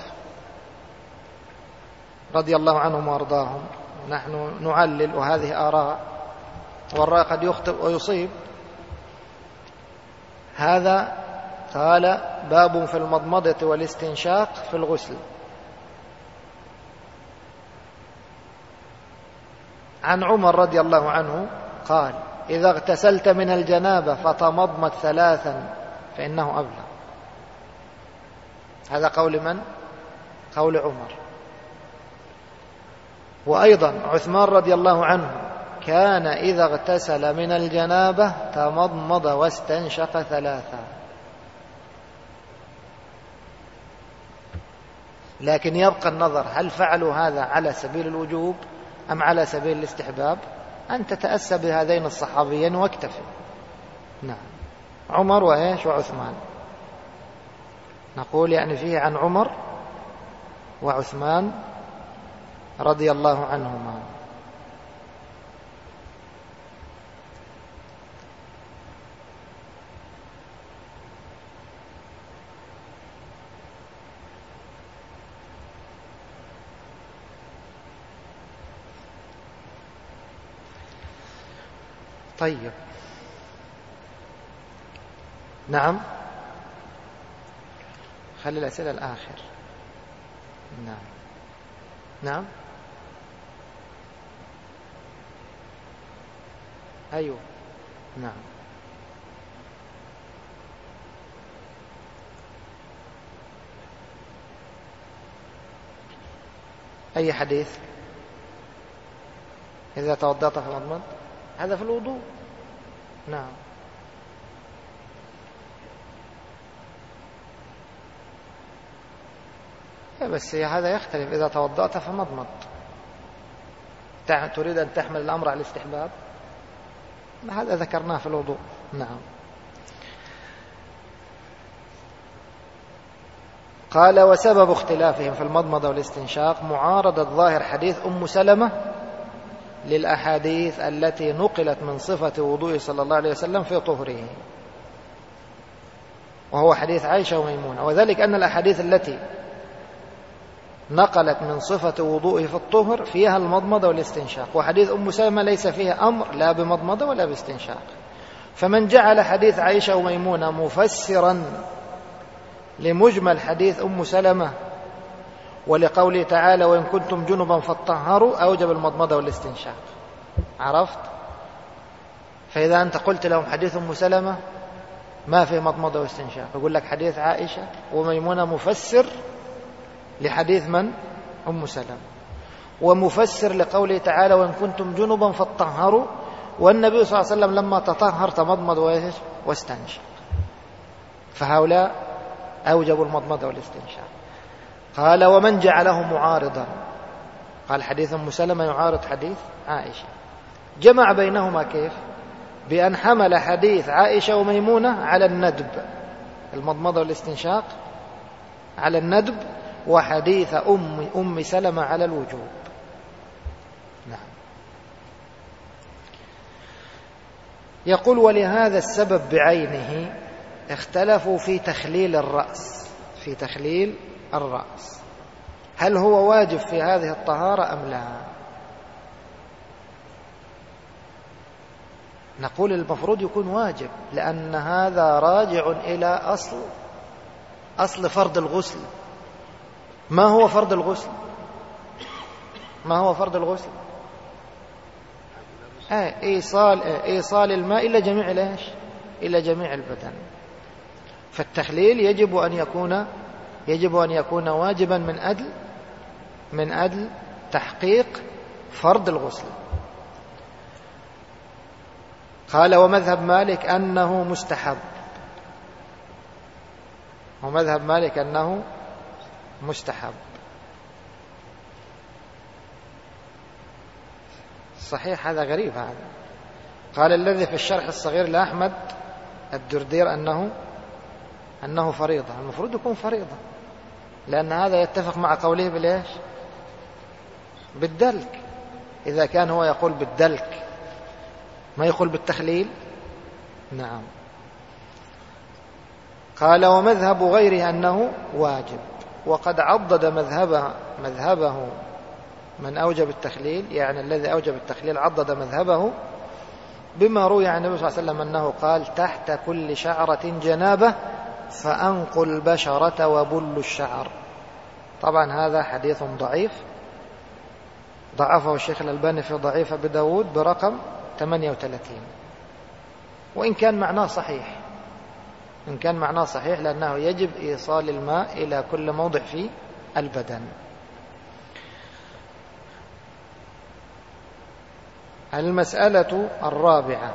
رضي الله عنهم وأرضاهم. نحن نعلل وهذه آراء، والرأي قد يخطئ ويصيب. هذا قال باب في المضمضة والاستنشاق في الغسل. عن عمر رضي الله عنه قال إذا اغتسلت من الجنابة فتمضمض ثلاثا فإنه أبلغ. هذا قول من؟ قول عمر. وأيضا عثمان رضي الله عنه كان إذا اغتسل من الجنابة تمضمض واستنشق ثلاثا. لكن يبقى النظر هل فعلوا هذا على سبيل الوجوب أم على سبيل الاستحباب؟ أن تتأسى بهذين الصحابيين واكتفي. نعم. عمر وإيش وعثمان. نقول يعني فيه عن عمر وعثمان رضي الله عنهما. طيب. نعم. خلي الأسئلة الآخر. نعم. نعم. أيوه. نعم. أي حديث؟ إذا توضأت فمضمض، هذا في الوضوء. نعم. بس هذا يختلف، إذا توضأت فمضمض. تريد أن تحمل الأمر على الاستحباب، هذا ذكرناه في الوضوء. نعم. قال: وسبب اختلافهم في المضمضة والاستنشاق معارضة ظاهر حديث أم سلمة للأحاديث التي نقلت من صفة وضوء صلى الله عليه وسلم في طهره، وهو حديث عائشة وميمونة. وذلك أن الأحاديث التي نقلت من صفة وضوءه في الطهر فيها المضمضة والاستنشاق، وحديث أم سلمة ليس فيها أمر لا بمضمضة ولا باستنشاق. فمن جعل حديث عائشة وميمونة مفسرا لمجمل حديث أم سلمة ولقوله تعالى: وإن كنتم جنبا فاطهروا، أوجب المضمضة والاستنشاق. عرفت؟ فإذا أنت قلت لهم حديث أم سلمة ما فيه مضمضة واستنشاق، يقول لك حديث عائشة وميمونة مفسر لحديث من؟ أم سلمة، ومفسر لقوله تعالى: وإن كنتم جنبا فاطهروا، والنبي صلى الله عليه وسلم لما تطهر تمضمض واستنشق. فهؤلاء أوجبوا المضمضة والاستنشاق. قال: ومن جعله معارضا، قال حديث أم سلمة يعارض حديث عائشة، جمع بينهما كيف؟ بأن حمل حديث عائشة وميمونة على الندب، المضمضة والاستنشاق على الندب، وحديث أم, أم سلمة على الوجوب. نعم. يقول: ولهذا السبب بعينه اختلفوا في تخليل الرأس، في تخليل الرأس، هل هو واجب في هذه الطهارة أم لا؟ نقول المفروض يكون واجب، لأن هذا راجع إلى أصل أصل فرض الغسل. ما هو فرض الغسل؟ ما هو فرض الغسل؟ آه إيصال آه إيصال الماء إلى جميع الإيش؟ إلى جميع البدن. فالتخليل يجب أن يكون يجب أن يكون واجبا من أجل من أجل تحقيق فرض الغسل. قال: ومذهب مالك أنه مستحب، ومذهب مالك أنه مستحب. صحيح، هذا غريب هذا. قال الذي في الشرح الصغير لأحمد الدردير أنه أنه فريضة، المفروض يكون فريضة، لأن هذا يتفق مع قوله بالإيش؟ بالدلك. إذا كان هو يقول بالدلك ما يقول بالتخليل. نعم. قال: ومذهب غيره أنه واجب، وقد عضد مذهبه مذهبه من أوجب التخليل، يعني الذي أوجب التخليل عضد مذهبه بما روي عن النبي صلى الله عليه وسلم أنه قال: تحت كل شعرة جنابة فأنقوا البشرة وبلوا الشعر. طبعا هذا حديث ضعيف، ضعفه الشيخ الألباني في ضعيف أبي داود برقم ثمانية وثلاثين، وإن كان معناه صحيح، إن كان معناه صحيح لأنه يجب إيصال الماء إلى كل موضع في البدن. المسألة الرابعة: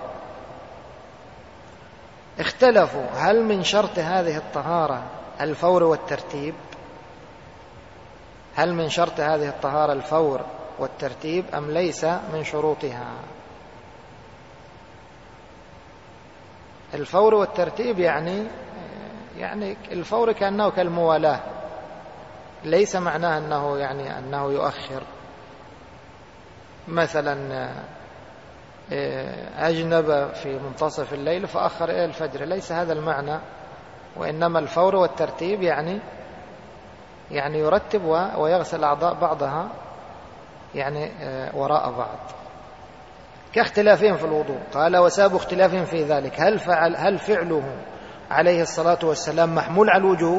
اختلفوا هل من شرط هذه الطهارة الفور والترتيب؟ هل من شرط هذه الطهارة الفور والترتيب أم ليس من شروطها؟ الفور والترتيب يعني يعني الفور كأنه كالموالاة، ليس معناه أنه يعني أنه يؤخر. مثلا أجنب في منتصف الليل فأخر إلى الفجر، ليس هذا المعنى، وإنما الفور والترتيب يعني يعني يرتب ويغسل أعضاء بعضها يعني وراء بعض، كاختلافهم في الوضوء. قال: وسبب اختلافهم في ذلك هل فعل هل فعله عليه الصلاة والسلام محمول على الوجوب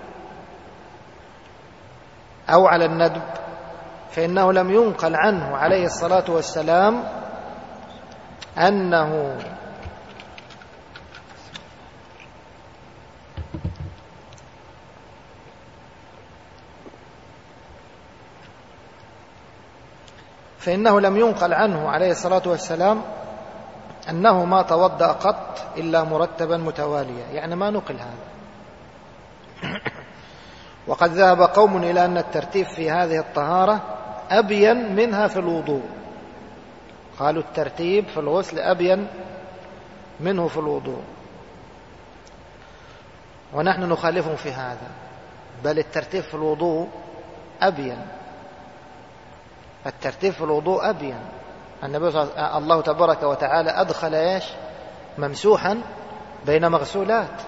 أو على الندب؟ فإنه لم ينقل عنه عليه الصلاة والسلام أنه فإنه لم ينقل عنه عليه الصلاة والسلام أنه ما توضأ قط إلا مرتبا متواليا، يعني ما نقل هذا. وقد ذهب قوم إلى أن الترتيب في هذه الطهارة أبين منها في الوضوء، قالوا الترتيب في الغسل أبين منه في الوضوء، ونحن نخالفهم في هذا، بل الترتيب في الوضوء أبين، الترتيب في الوضوء أبين. النبي صلى الله عليه وسلم الله تبارك وتعالى أدخل إيش؟ ممسوحا بين مغسولات،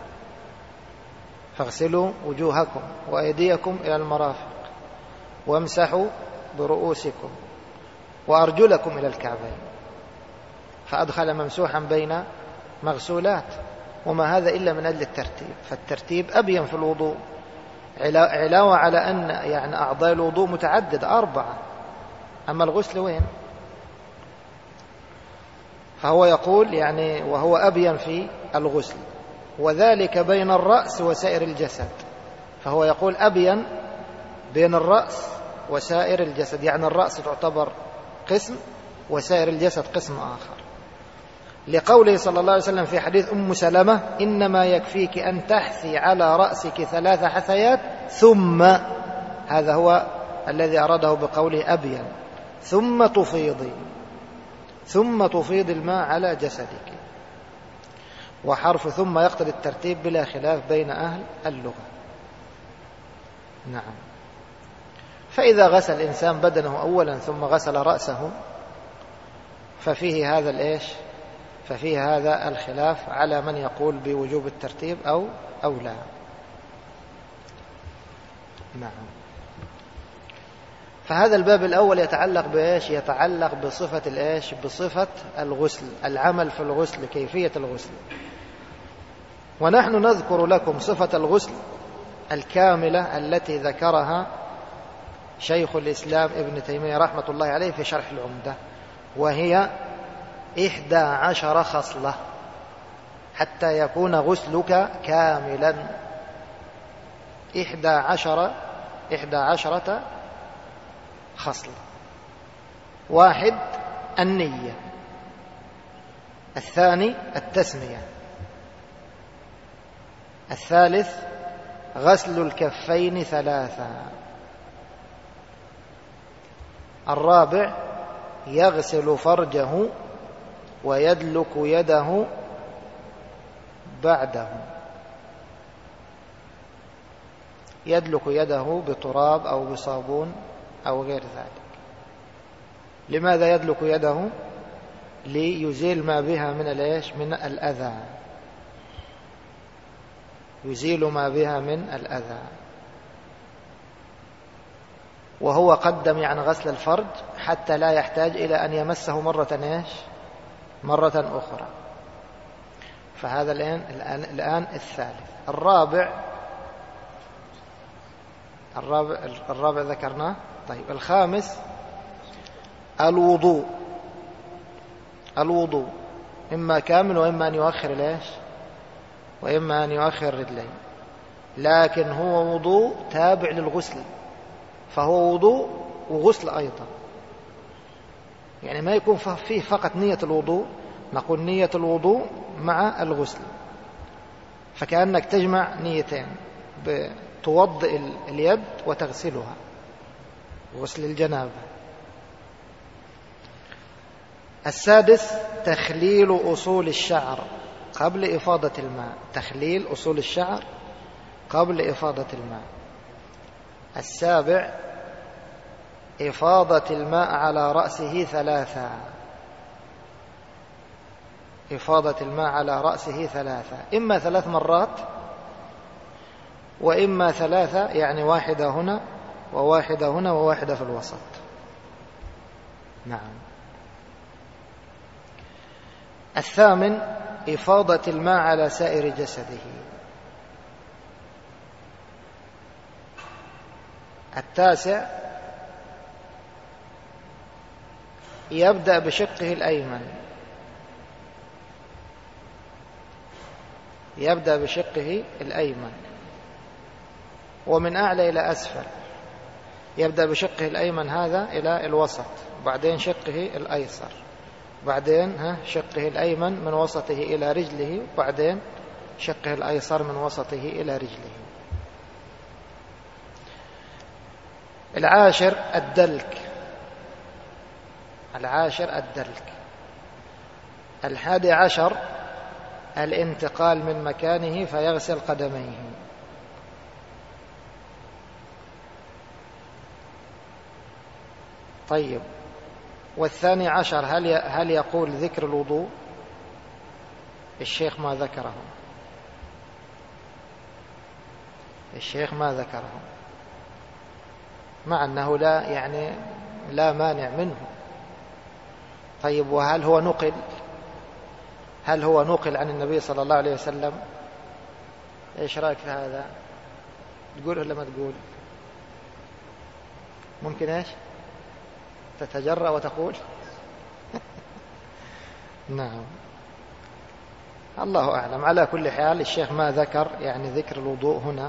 فاغسلوا وجوهكم وأيديكم إلى المرافق وامسحوا برؤوسكم وأرجلكم إلى الكعبين، فأدخل ممسوحا بين مغسولات، وما هذا إلا من أجل الترتيب، فالترتيب أبين في الوضوء، علاوة على أن يعني أعضاء الوضوء متعدد أربعة، أما الغسل وين؟ فهو يقول يعني وهو أبين في الغسل، وذلك بين الرأس وسائر الجسد، فهو يقول أبين بين الرأس وسائر الجسد، يعني الرأس تعتبر قسم وسائر الجسد قسم آخر، لقوله صلى الله عليه وسلم في حديث أم سلمة: إنما يكفيك أن تحثي على رأسك ثلاث حثيات ثم، هذا هو الذي أراده بقوله أبين، ثم تفيضي، ثم تفيض الماء على جسدك. وحرف ثم يقتضي الترتيب بلا خلاف بين أهل اللغة. نعم. فإذا غسل الإنسان بدنه أولا ثم غسل رأسه ففيه هذا الإيش؟ ففيه هذا الخلاف على من يقول بوجوب الترتيب أو أو لا. نعم. فهذا الباب الأول يتعلق بإيش؟ يتعلق بصفة الإيش؟ بصفة الغسل، العمل في الغسل، كيفية الغسل. ونحن نذكر لكم صفة الغسل الكاملة التي ذكرها شيخ الإسلام ابن تيمية رحمة الله عليه في شرح العمدة، وهي إحدى عشر خصلة حتى يكون غسلك كاملا. إحدى عشر إحدى عشرة خصلة. واحد النية، الثاني التسمية، الثالث غسل الكفين ثلاثا، الرابع يغسل فرجه ويدلك يده بعده، يدلك يده بتراب أو بصابون أو غير ذلك. لماذا يدلك يده؟ ليزيل ما بها من الإيش؟ من الأذى، يزيل ما بها من الأذى. وهو قدم يعني غسل الفرج حتى لا يحتاج إلى أن يمسه مرة إيش؟ مرة أخرى. فهذا الآن الآن, الآن الثالث. الرابع الرابع الرابع ذكرناه. طيب الخامس الوضوء. الوضوء إما كامل وإما أن يؤخر ليش وإما أن يؤخر رجلين، لكن هو وضوء تابع للغسل، فهو وضوء وغسل أيضا، يعني ما يكون فيه فقط نية الوضوء، نقول نية الوضوء مع الغسل، فكأنك تجمع نيتين، توضئ اليد وتغسلها، غسل الجنابة. السادس تخليل أصول الشعر قبل إفاضة الماء، تخليل أصول الشعر قبل إفاضة الماء. السابع إفاضة الماء على رأسه ثلاثة، إفاضة الماء على رأسه ثلاثة، إما ثلاث مرات وإما ثلاثة، يعني واحدة هنا وواحدة هنا وواحدة في الوسط. نعم. الثامن إفاضة الماء على سائر جسده. التاسع يبدأ بشقه الأيمن، يبدأ بشقه الأيمن ومن أعلى إلى أسفل، يبدأ بشقه الأيمن هذا إلى الوسط، بعدين شقه الأيسر، بعدين ها شقه الأيمن من وسطه إلى رجله، وبعدين شقه الأيسر من وسطه إلى رجله. العاشر الدلك، العاشر الدلك. الحادي عشر الانتقال من مكانه فيغسل قدميه. طيب، والثاني عشر هل هل يقول ذكر الوضوء؟ الشيخ ما ذكره، الشيخ ما ذكره، مع أنه لا يعني لا مانع منه. طيب، وهل هو نقل؟ هل هو نقل عن النبي صلى الله عليه وسلم؟ ايش رايك في هذا؟ تقول ولا ما تقول؟ ممكن ايش تتجرأ وتقول؟ نعم، الله أعلم. على كل حال الشيخ ما ذكر يعني ذكر الوضوء هنا،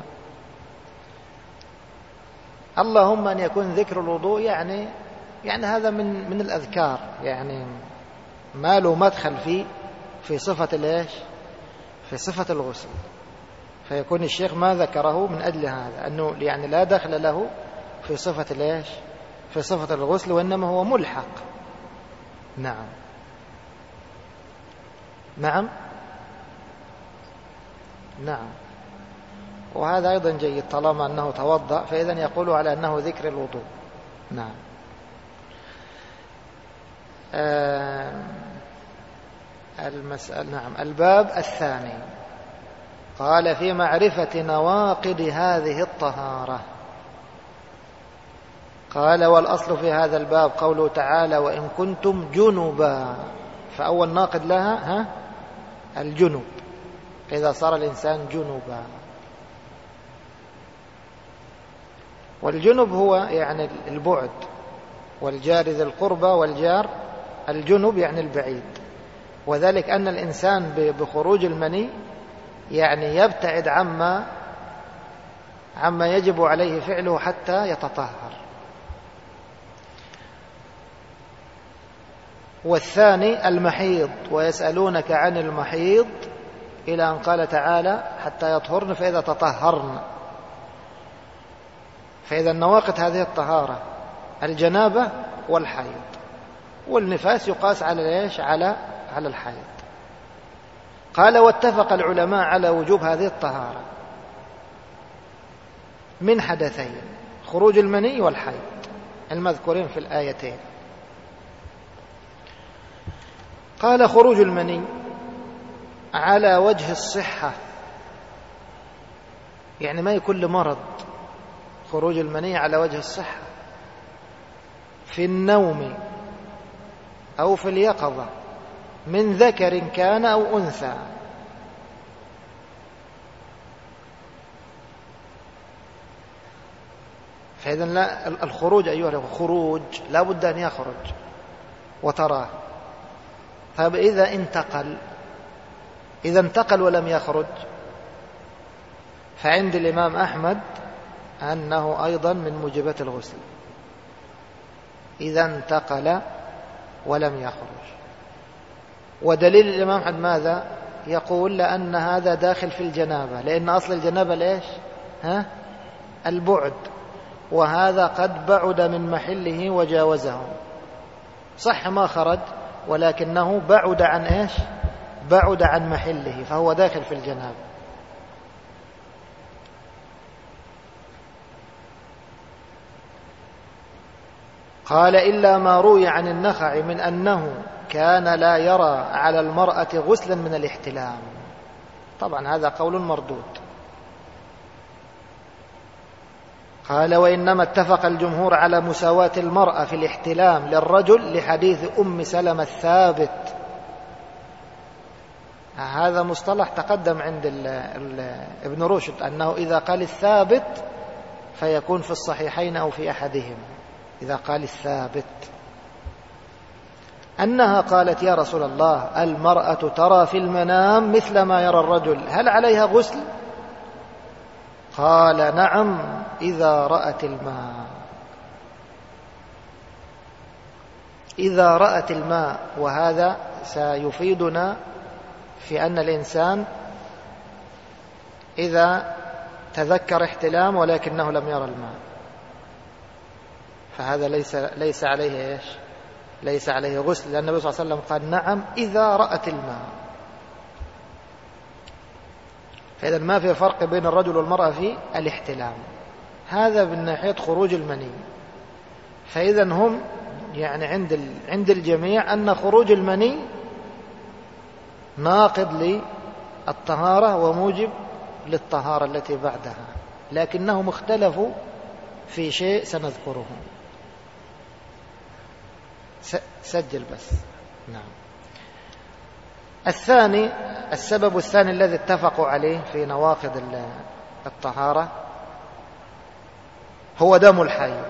اللهم أن يكون ذكر الوضوء يعني يعني هذا من من الأذكار، يعني ما له مدخل فيه في صفة الإيش؟ في صفة الغسل، فيكون الشيخ ما ذكره من أجل هذا، أنه يعني لا دخل له في صفة الإيش؟ في صفة الغسل، وإنما هو ملحق. نعم نعم نعم، وهذا أيضا جيد طالما أنه توضأ، فإذا يقول على أنه ذكر الوضوء. نعم. آه المسألة نعم. الباب الثاني قال في معرفة نواقض هذه الطهارة. قال والأصل في هذا الباب قوله تعالى وإن كنتم جنبا، فأول ناقض لها ها الجنب، إذا صار الإنسان جنبا. والجنب هو يعني البعد، والجار ذي القربى والجار الجنب يعني البعيد، وذلك أن الإنسان بخروج المني يعني يبتعد عما عما يجب عليه فعله حتى يتطهر. والثاني المحيض، ويسألونك عن المحيض إلى أن قال تعالى حتى يطهرن فإذا تطهرن. فإذا النواقض هذه الطهارة الجنابة والحيض، والنفاس يقاس على ايش؟ على على الحيض. قال واتفق العلماء على وجوب هذه الطهارة من حدثين، خروج المني والحيض المذكورين في الآيتين. قال خروج المني على وجه الصحة، يعني ما يكون لمرض، خروج المني على وجه الصحة في النوم أو في اليقظة من ذكر كان أو أنثى. فإذا لا الخروج أيها الخروج لا بد أن يخرج وتراه. طيب إذا انتقل إذا انتقل ولم يخرج، فعند الإمام أحمد أنه أيضا من موجبات الغسل إذا انتقل ولم يخرج. ودليل الإمام أحمد ماذا؟ يقول لأن هذا داخل في الجنابة، لأن أصل الجنابة ليش؟ ها؟ البعد، وهذا قد بعد من محله وجاوزه. صح ما خرج، ولكنه بعد عن إيش؟ بعد عن محله، فهو داخل في الجنابة. قال إلا ما روي عن النخع من أنه كان لا يرى على المرأة غسلا من الاحتلام. طبعا هذا قول مردود. قال وإنما اتفق الجمهور على مساواة المرأة في الاحتلام للرجل لحديث أم سلمة الثابت. هذا مصطلح تقدم عند ال ال ابن رشد أنه إذا قال الثابت فيكون في الصحيحين أو في أحدهم. إذا قال الثابت أنها قالت يا رسول الله المرأة ترى في المنام مثل ما يرى الرجل، هل عليها غسل؟ قال نعم إذا رأت الماء. إذا رأت الماء، وهذا سيفيدنا في أن الإنسان إذا تذكر احتلام ولكنه لم يرى الماء فهذا ليس ليس عليه إيش؟ ليس عليه غسل، لأن النبي صلى الله عليه وسلم قال نعم إذا رأت الماء. فإذا ما في فرق بين الرجل والمرأة في الاحتلام، هذا من ناحية خروج المني. فإذا هم يعني عند عند الجميع أن خروج المني ناقض للطهارة وموجب للطهارة التي بعدها، لكنهم اختلفوا في شيء سنذكره. سجل بس. نعم. الثاني، السبب الثاني الذي اتفقوا عليه في نواقض الطهارة هو دم الحيض.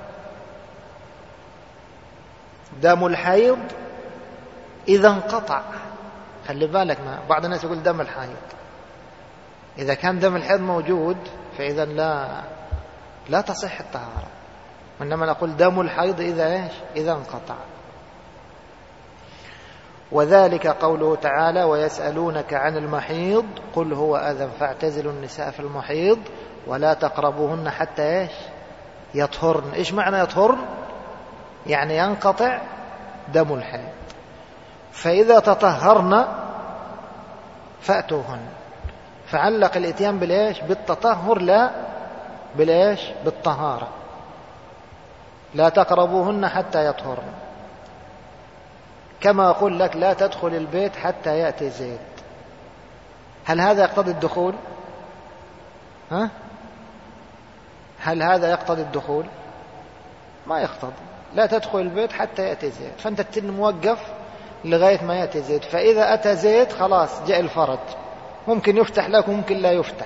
دم الحيض إذا انقطع، خلي بالك، ما بعض الناس يقول دم الحيض، إذا كان دم الحيض موجود فإذا لا لا تصح الطهارة، وإنما نقول دم الحيض إذا إيش؟ إذا انقطع. وذلك قوله تعالى ويسألونك عن المحيض قل هو أذى فاعتزلوا النساء في المحيض ولا تقربوهن حتى إيش؟ يطهرن. إيش معنى يطهرن؟ يعني ينقطع دم الحيض، فإذا تطهرن فأتوهن. فعلق الإتيان بالإيش؟ بالتطهر، لا بالإيش؟ بالطهارة. لا تقربوهن حتى يطهرن، كما أقول لك لا تدخل البيت حتى يأتي زيد. هل هذا يقتضي الدخول؟ ها؟ هل هذا يقتضي الدخول؟ ما يقتضي. لا تدخل البيت حتى يأتي زيد، فأنت تتن موقف لغاية ما يأتي زيد، فإذا أتى زيد خلاص جاء الفرج، ممكن يفتح لك وممكن لا يفتح.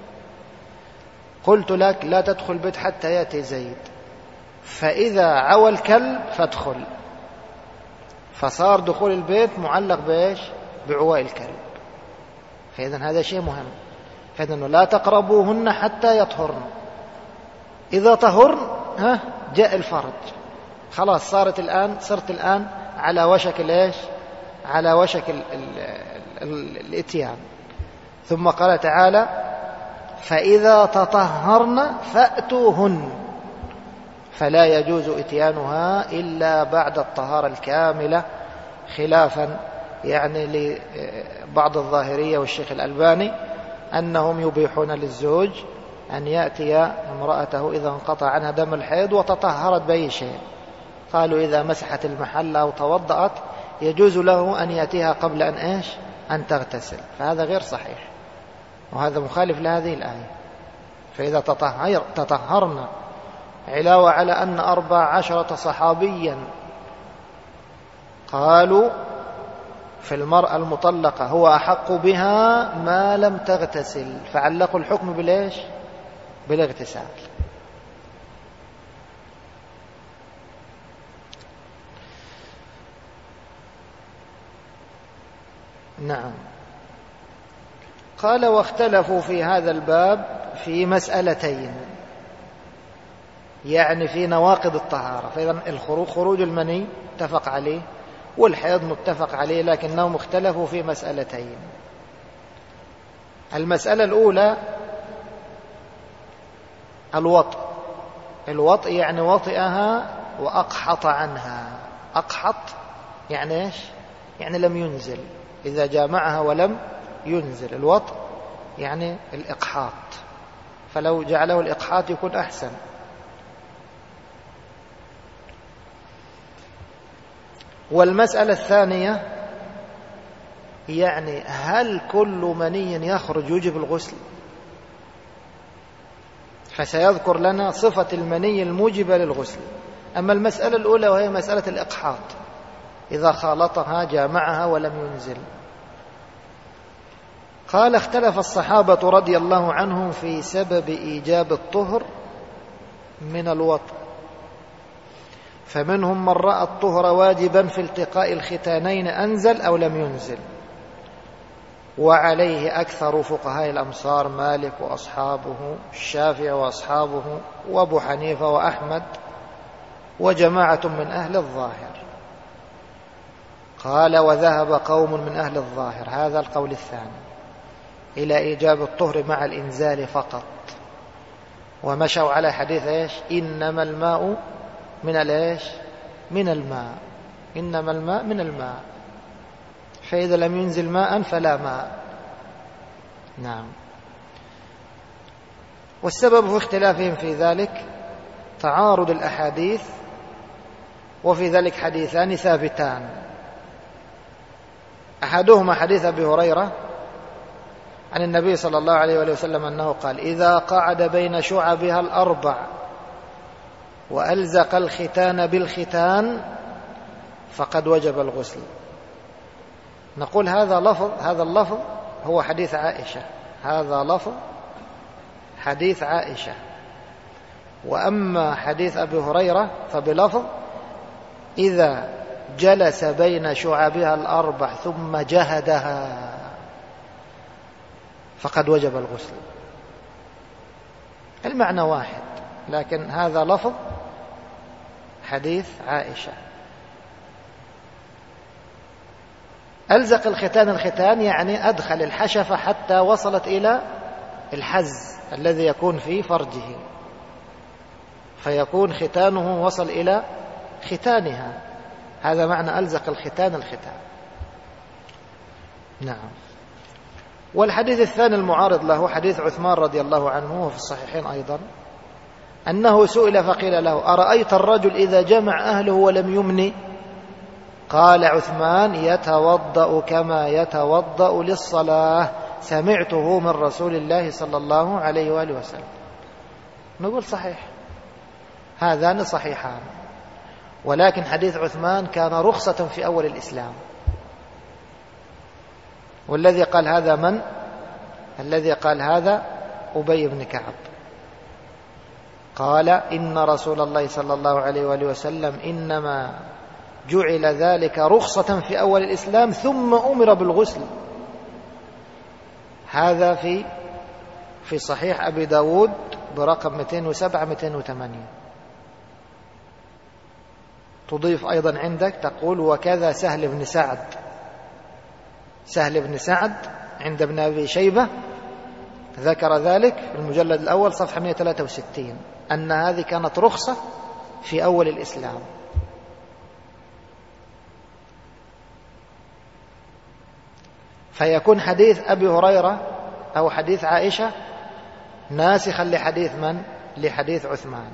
قلت لك لا تدخل البيت حتى يأتي زيد، فإذا عوى الكلب فادخل، فصار دخول البيت معلق بإيش؟ بعواء الكلب. فإذا هذا شيء مهم. فإذا لا تقربوهن حتى يطهرن، إذا طهرن ها جاء الفرج، خلاص صارت الآن صرت الآن على وشك الإيش؟ على وشك ال ال ال الإتيان. ثم قال تعالى فإذا تطهرن فأتوهن، فلا يجوز إتيانها إلا بعد الطهارة الكاملة، خلافا يعني لبعض الظاهرية والشيخ الألباني أنهم يبيحون للزوج أن يأتي امرأته إذا انقطع عنها دم الحيض وتطهرت بأي شيء. قالوا إذا مسحت المحل أو توضأت يجوز له أن يأتيها قبل أن إيش؟ أن تغتسل. فهذا غير صحيح، وهذا مخالف لهذه الآية. فإذا تطهر تطهرنا، علاوة على أن أربع عشرة صحابيا قالوا في المرأة المطلقة هو أحق بها ما لم تغتسل، فعلقوا الحكم بالإيش؟ بالاغتسال. نعم. قال واختلفوا في هذا الباب في مسألتين، يعني في نواقض الطهارة. فإذا خروج المني متفق عليه والحيض متفق عليه، لكنهم اختلفوا في مسألتين. المسألة الأولى الوطء. الوطء يعني وطئها وأقحط عنها. أقحط يعني إيش؟ يعني لم ينزل، إذا جامعها ولم ينزل. الوطء يعني الإقحاط، فلو جعله الإقحاط يكون أحسن. والمسألة الثانية يعني هل كل مني يخرج يجب الغسل؟ فسيذكر لنا صفة المني الموجبة للغسل. أما المسألة الأولى وهي مسألة الإقحاط، إذا خالطها جامعها ولم ينزل. قال اختلف الصحابة رضي الله عنهم في سبب إيجاب الطهر من الوطء، فمنهم من رأى الطهر واجبا في التقاء الختانين أنزل أو لم ينزل، وعليه أكثر فقهاء الأمصار مالك وأصحابه، الشافعي وأصحابه، وأبو حنيفة وأحمد وجماعة من أهل الظاهر. قال وذهب قوم من أهل الظاهر، هذا القول الثاني، إلى إيجاب الطهر مع الإنزال فقط، ومشوا على حديث إيش؟ إنما الماء من الإيش؟ من الماء، إنما الماء من الماء، فإذا لم ينزل ماء فلا ماء. نعم. والسبب في اختلافهم في ذلك تعارض الأحاديث، وفي ذلك حديثان ثابتان، أحدهما حديث أبي هريرة عن النبي صلى الله عليه وآله وسلم أنه قال إذا قعد بين شعبها الأربع وألزق الختان بالختان فقد وجب الغسل. نقول هذا لفظ، هذا اللفظ هو حديث عائشة، هذا لفظ حديث عائشة. وأما حديث أبي هريرة فبلفظ إذا جلس بين شعبها الأربع ثم جهدها فقد وجب الغسل. المعنى واحد، لكن هذا لفظ حديث عائشة. ألزق الختان الختان يعني أدخل الحشفة حتى وصلت إلى الحز الذي يكون في فرجه، فيكون ختانه وصل إلى ختانها، هذا معنى ألزق الختان الختان. نعم. والحديث الثاني المعارض له حديث عثمان رضي الله عنه وفي الصحيحين أيضا، أنه سئل فقيل له أرأيت الرجل إذا جمع أهله ولم يمني؟ قال عثمان يتوضأ كما يتوضأ للصلاة، سمعته من رسول الله صلى الله عليه وآله وسلم. نقول صحيح، هذان صحيحان، ولكن حديث عثمان كان رخصة في أول الإسلام. والذي قال هذا من؟ الذي قال هذا أبي بن كعب، قال إن رسول الله صلى الله عليه وآله وسلم إنما جعل ذلك رخصة في أول الإسلام ثم أمر بالغسل. هذا في في صحيح أبي داود برقم مئتين وسبعة مئتين وثمانين. تضيف أيضا عندك تقول وكذا سهل بن سعد، سهل بن سعد عند ابن أبي شيبة ذكر ذلك في المجلد الأول صفحة مئة وثلاثة وستين، أن هذه كانت رخصة في أول الإسلام. فيكون حديث أبي هريرة أو حديث عائشة ناسخا لحديث من؟ لحديث عثمان.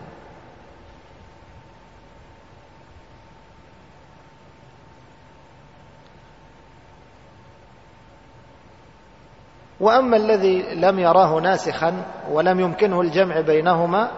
وأما الذي لم يراه ناسخا ولم يمكنه الجمع بينهما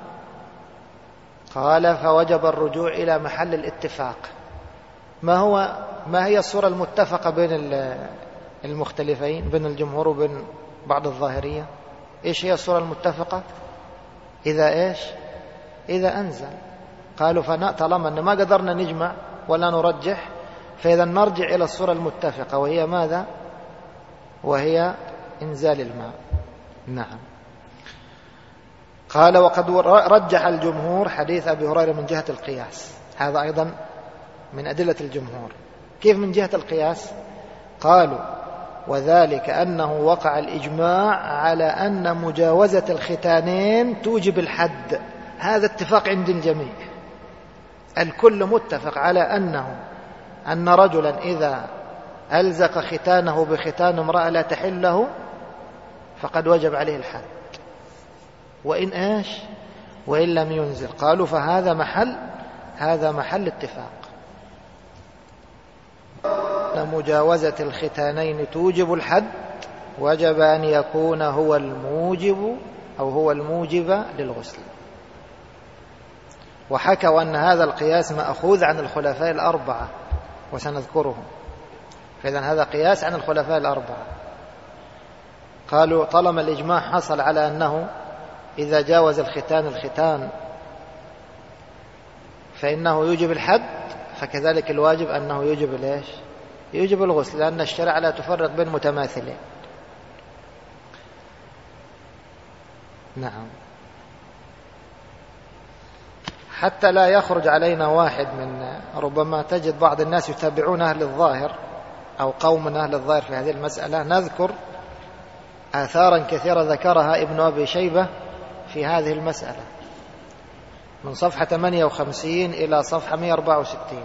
قال فوجب الرجوع إلى محل الاتفاق. ما هو ما هي الصورة المتفقة بين المختلفين، بين الجمهور وبين بعض الظاهرية؟ إيش هي الصورة المتفقة؟ إذا إيش؟ إذا أنزل. قالوا فنا طالما أن ما قدرنا نجمع ولا نرجح فإذا نرجع إلى الصورة المتفقة، وهي ماذا؟ وهي إنزال الماء. نعم. قال وقد رجح الجمهور حديث أبي هريرة من جهة القياس، هذا أيضا من أدلة الجمهور. كيف من جهة القياس؟ قالوا وذلك أنه وقع الإجماع على أن مجاوزة الختانين توجب الحد، هذا اتفاق عند الجميع، الكل متفق على أنه أن رجلا إذا ألزق ختانه بختان امرأة لا تحل له فقد وجب عليه الحد، وإن إيش؟ وإن لم ينزل. قالوا فهذا محل هذا محل اتفاق، مجاوزة الختانين توجب الحد، وجب أن يكون هو الموجب أو هو الموجب للغسل. وحكوا أن هذا القياس مأخوذ عن الخلفاء الأربعة وسنذكرهم، فإذن هذا قياس عن الخلفاء الأربعة. قالوا طالما الإجماع حصل على أنه إذا جاوز الختان الختان فإنه يوجب الحد، فكذلك الواجب أنه يوجب الإيش؟ يوجب الغسل، لأن الشرع لا تفرق بين متماثلين. نعم. حتى لا يخرج علينا واحد من، ربما تجد بعض الناس يتابعون أهل الظاهر أو قوم من أهل الظاهر في هذه المسألة. نذكر آثارا كثيرة ذكرها ابن أبي شيبة في هذه المسألة من صفحة ثمانية وخمسين إلى صفحة مئة وأربعة وستين.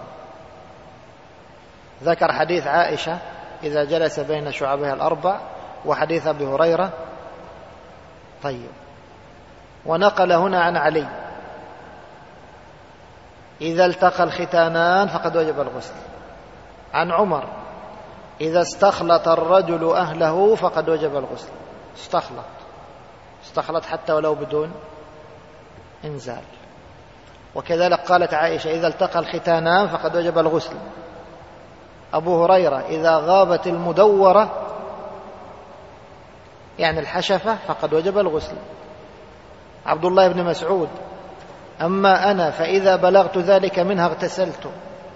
ذكر حديث عائشة إذا جلس بين شعبها الأربع، وحديث أبي هريرة. طيب، ونقل هنا عن علي إذا التقى الختانان فقد وجب الغسل. عن عمر إذا استخلط الرجل أهله فقد وجب الغسل. استخلط استخلط حتى ولو بدون إنزال. وكذلك قالت عائشة إذا التقى الختانان فقد وجب الغسل. أبو هريرة إذا غابت المدورة يعني الحشفة فقد وجب الغسل. عبد الله بن مسعود أما أنا فإذا بلغت ذلك منها اغتسلت.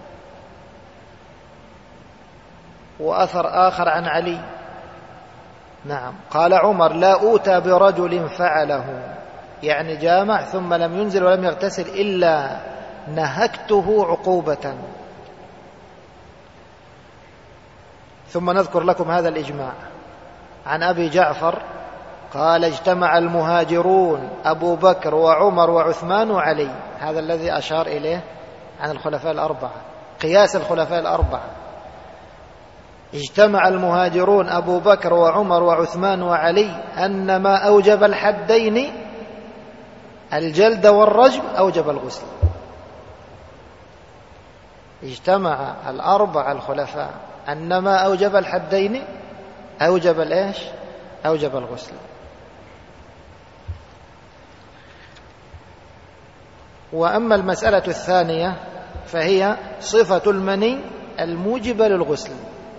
وأثر آخر عن علي نعم قال عمر لا أوتى برجل فعله، يعني جامع ثم لم ينزل ولم يغتسل إلا نهكته عقوبة. ثم نذكر لكم هذا الإجماع. عن أبي جعفر قال اجتمع المهاجرون أبو بكر وعمر وعثمان وعلي، هذا الذي أشار إليه عن الخلفاء الأربعة، قياس الخلفاء الأربعة. اجتمع المهاجرون أبو بكر وعمر وعثمان وعلي أن ما أوجب الحدين الجلد والرجم أوجب الغسل. اجتمع الأربع الخلفاء أن ما أوجب الحدين أوجب الإيش؟ أوجب الغسل. وأما المسألة الثانية فهي صفة المني الموجبة للغسل.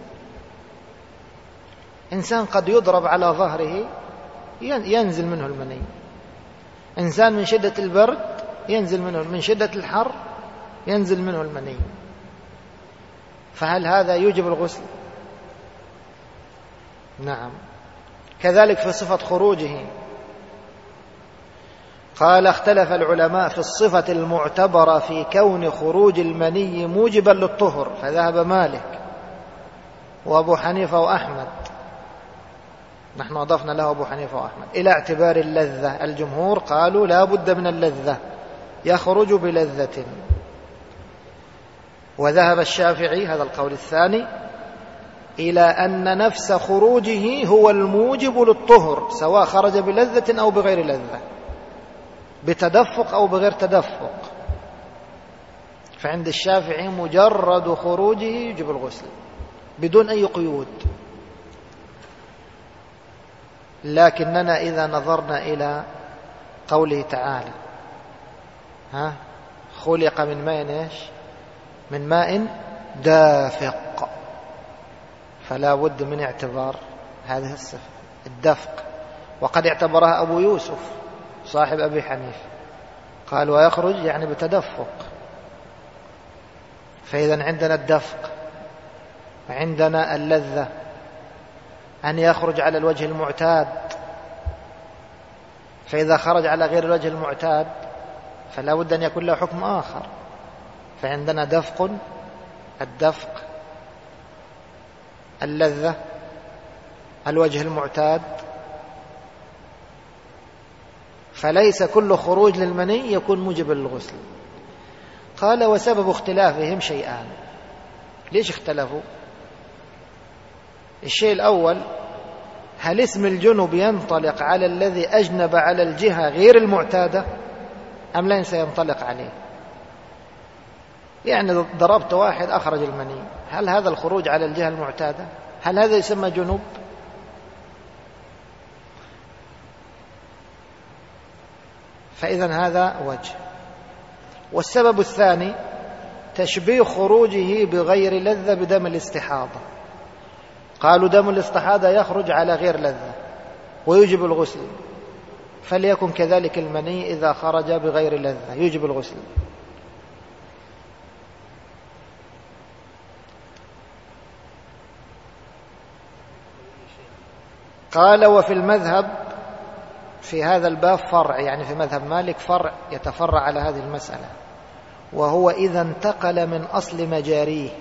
إنسان قد يضرب على ظهره ينزل منه المني، إنسان من شدة البرد ينزل منه، من شدة الحر ينزل منه المني، فهل هذا يوجب الغسل؟ نعم. كذلك في صفة خروجه قال اختلف العلماء في الصفة المعتبرة في كون خروج المني موجبا للطهر، فذهب مالك وأبو حنيفة وأحمد، نحن أضفنا له أبو حنيفة وأحمد، إلى اعتبار اللذة. الجمهور قالوا لا بد من اللذة، يخرج بلذة. وذهب الشافعي، هذا القول الثاني، إلى أن نفس خروجه هو الموجب للطهر، سواء خرج بلذة أو بغير لذة، بتدفق أو بغير تدفق. فعند الشافعي مجرد خروجه يجب الغسل بدون أي قيود. لكننا إذا نظرنا إلى قوله تعالى ها خلق من ماء إيش؟ من ماء دافق، فلا بد من اعتبار هذه الصفة الدفق. وقد اعتبرها أبو يوسف صاحب أبي حنيفة، قال ويخرج يعني بتدفق. فإذا عندنا الدفق، عندنا اللذة، أن يخرج على الوجه المعتاد، فإذا خرج على غير الوجه المعتاد فلا بد أن يكون له حكم آخر. فعندنا دفق، الدفق، اللذة، الوجه المعتاد. فليس كل خروج للمني يكون موجب للغسل. قال وسبب اختلافهم شيئان. ليش اختلفوا؟ الشيء الأول، هل اسم الجنب ينطلق على الذي أجنب على الجهة غير المعتادة أم لا سينطلق عليه؟ يعني ضربت واحد أخرج المني، هل هذا الخروج على الجهة المعتادة؟ هل هذا يسمى جنوب؟ فإذن هذا وجه. والسبب الثاني تشبيه خروجه بغير لذة بدم الاستحاضة. قالوا دم الاستحاضة يخرج على غير لذة ويجب الغسل، فليكن كذلك المني إذا خرج بغير لذة يجب الغسل. قال وفي المذهب في هذا الباب فرع، يعني في مذهب مالك فرع يتفرع على هذه المسألة. وهو إذا انتقل من أصل مجاريه،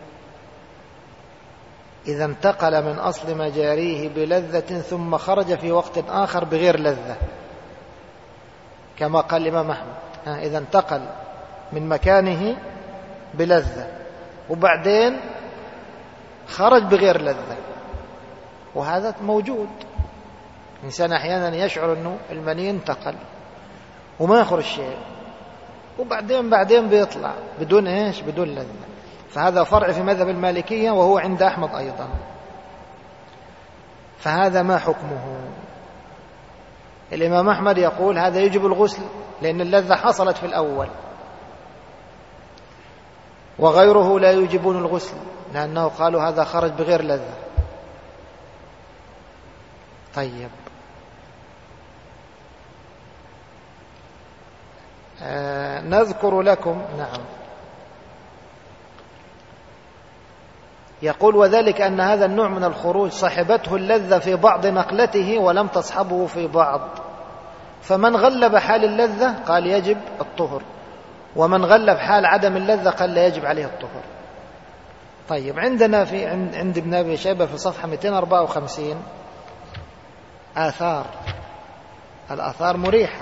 إذا انتقل من أصل مجاريه بلذة ثم خرج في وقت آخر بغير لذة، كما قال الإمام أحمد إذا انتقل من مكانه بلذة وبعدين خرج بغير لذة، وهذا موجود. الإنسان أحيانا يشعر أنه المني انتقل وما يخرج شيء، وبعدين بعدين بيطلع بدون إيش؟ بدون لذة. فهذا فرع في مذهب المالكية وهو عند أحمد أيضا. فهذا ما حكمه؟ الإمام أحمد يقول هذا يجب الغسل لأن اللذة حصلت في الأول، وغيره لا يجبون الغسل لأنه قالوا هذا خرج بغير لذة. طيب، آه نذكر لكم. نعم. يقول وذلك أن هذا النوع من الخروج صحبته اللذة في بعض نقلته ولم تصحبه في بعض، فمن غلب حال اللذة قال يجب الطهر، ومن غلب حال عدم اللذة قال لا يجب عليه الطهر. طيب، عندنا في عند ابن أبي شيبة في صفحة مئتين وأربعة وخمسين آثار. الآثار مريحة.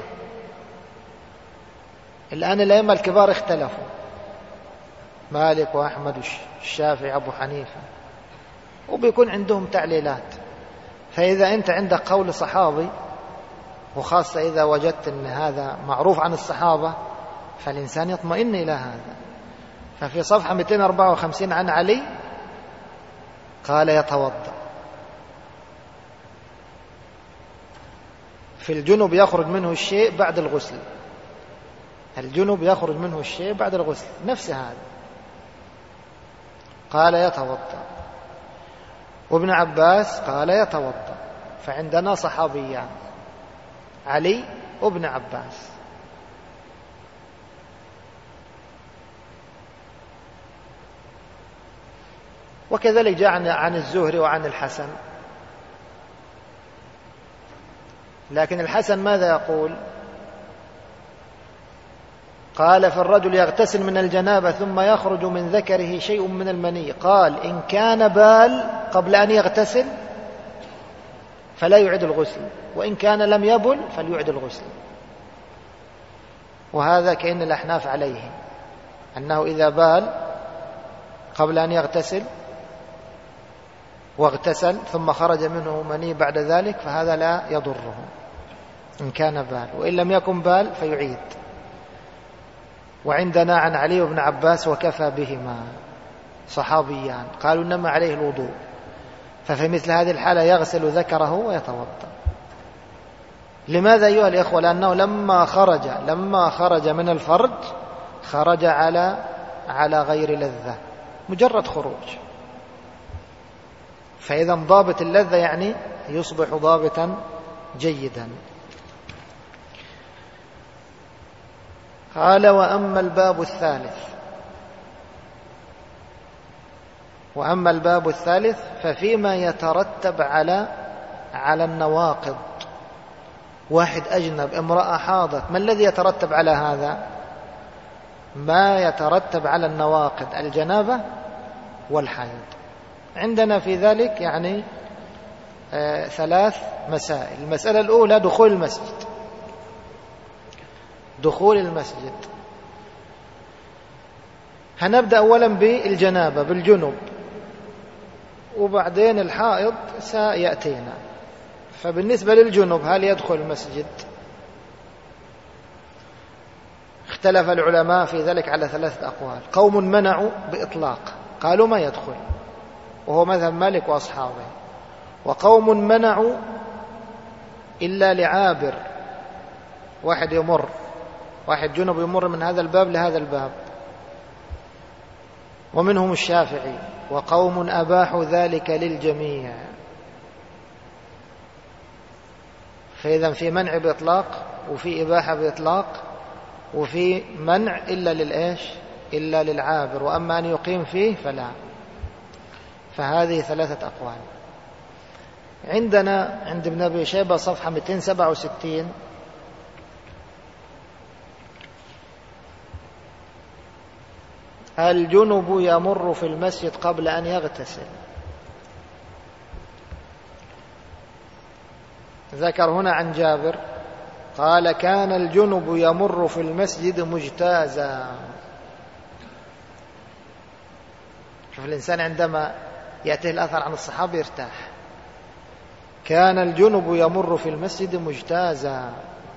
الآن الأئمة الكبار اختلفوا، مالك وأحمد والشافعي أبو حنيفة، وبيكون عندهم تعليلات. فإذا أنت عندك قول صحابي، وخاصة إذا وجدت أن هذا معروف عن الصحابة، فالإنسان يطمئن إلى هذا. ففي صفحة مئتين وأربعة وخمسين عن علي قال يتوضأ في الجنب يخرج منه الشيء بعد الغسل، الجنب يخرج منه الشيء بعد الغسل، نفس هذا قال يتوضأ. وابن عباس قال يتوضأ. فعندنا صحابيان علي وابن عباس. وكذلك جاء عن الزهري وعن الحسن. لكن الحسن ماذا يقول؟ قال في الرجل يغتسل من الجنابة ثم يخرج من ذكره شيء من المني، قال إن كان بال قبل أن يغتسل فلا يعيد الغسل، وإن كان لم يبل فليعيد الغسل. وهذا كأن الأحناف عليه أنه إذا بال قبل أن يغتسل واغتسل ثم خرج منه مني بعد ذلك فهذا لا يضره إن كان بال، وإن لم يكن بال فيعيد. وعندنا عن علي وابن عباس وكفى بهما، صحابيان قالوا إنما عليه الوضوء، ففي مثل هذه الحالة يغسل ذكره ويتوضأ. لماذا أيها الإخوة؟ لأنه لما خرج لما خرج من الفرج خرج على على غير لذة، مجرد خروج. فإذا ضابط اللذة يعني يصبح ضابطا جيدا. قال وأما الباب الثالث وأما الباب الثالث ففيما يترتب على على النواقض. واحد أجنب، امرأة حاضت، ما الذي يترتب على هذا؟ ما يترتب على النواقض، الجنابة والحيض. عندنا في ذلك يعني آه ثلاث مسائل. المسألة الأولى دخول المسجد. دخول المسجد هنبدأ أولا بالجنابة بالجنوب، وبعدين الحائض سيأتينا. فبالنسبة للجنوب هل يدخل المسجد؟ اختلف العلماء في ذلك على ثلاثة أقوال. قوم منعوا بإطلاق، قالوا ما يدخل، وهو مذهب مالك وأصحابه. وقوم منعوا إلا لعابر، واحد يمر، واحد جنب يمر من هذا الباب لهذا الباب، ومنهم الشافعي. وقوم أباحوا ذلك للجميع. فإذا في منع بإطلاق، وفي إباحة بإطلاق، وفي منع إلا للإيش؟ إلا للعابر، وأما أن يقيم فيه فلا. فهذه ثلاثة أقوال. عندنا عند ابن أبي شيبة صفحة مئتين وسبعة وستين الجنب يمر في المسجد قبل أن يغتسل. ذكر هنا عن جابر قال كان الجنب يمر في المسجد مجتازا. شوف الإنسان عندما يأتيه الأثر عن الصحابة يرتاح. كان الجنب يمر في المسجد مجتازا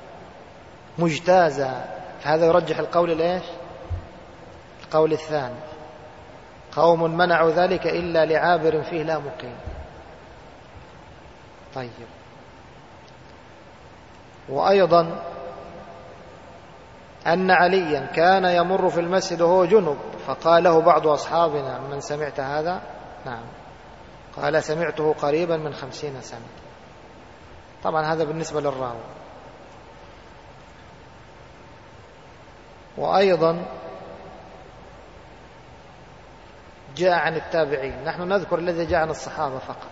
مجتازا فهذا يرجح القول ليش؟ القول الثاني. قوم منعوا ذلك إلا لعابر فيه لا مقيم. طيب. وأيضا أن عليا كان يمر في المسجد وهو جنب فقال له بعض أصحابنا من سمعت هذا؟ نعم. قال سمعته قريبا من خمسين سنة. طبعا هذا بالنسبة للراوي. وأيضا جاء عن التابعين. نحن نذكر الذي جاء عن الصحابة فقط.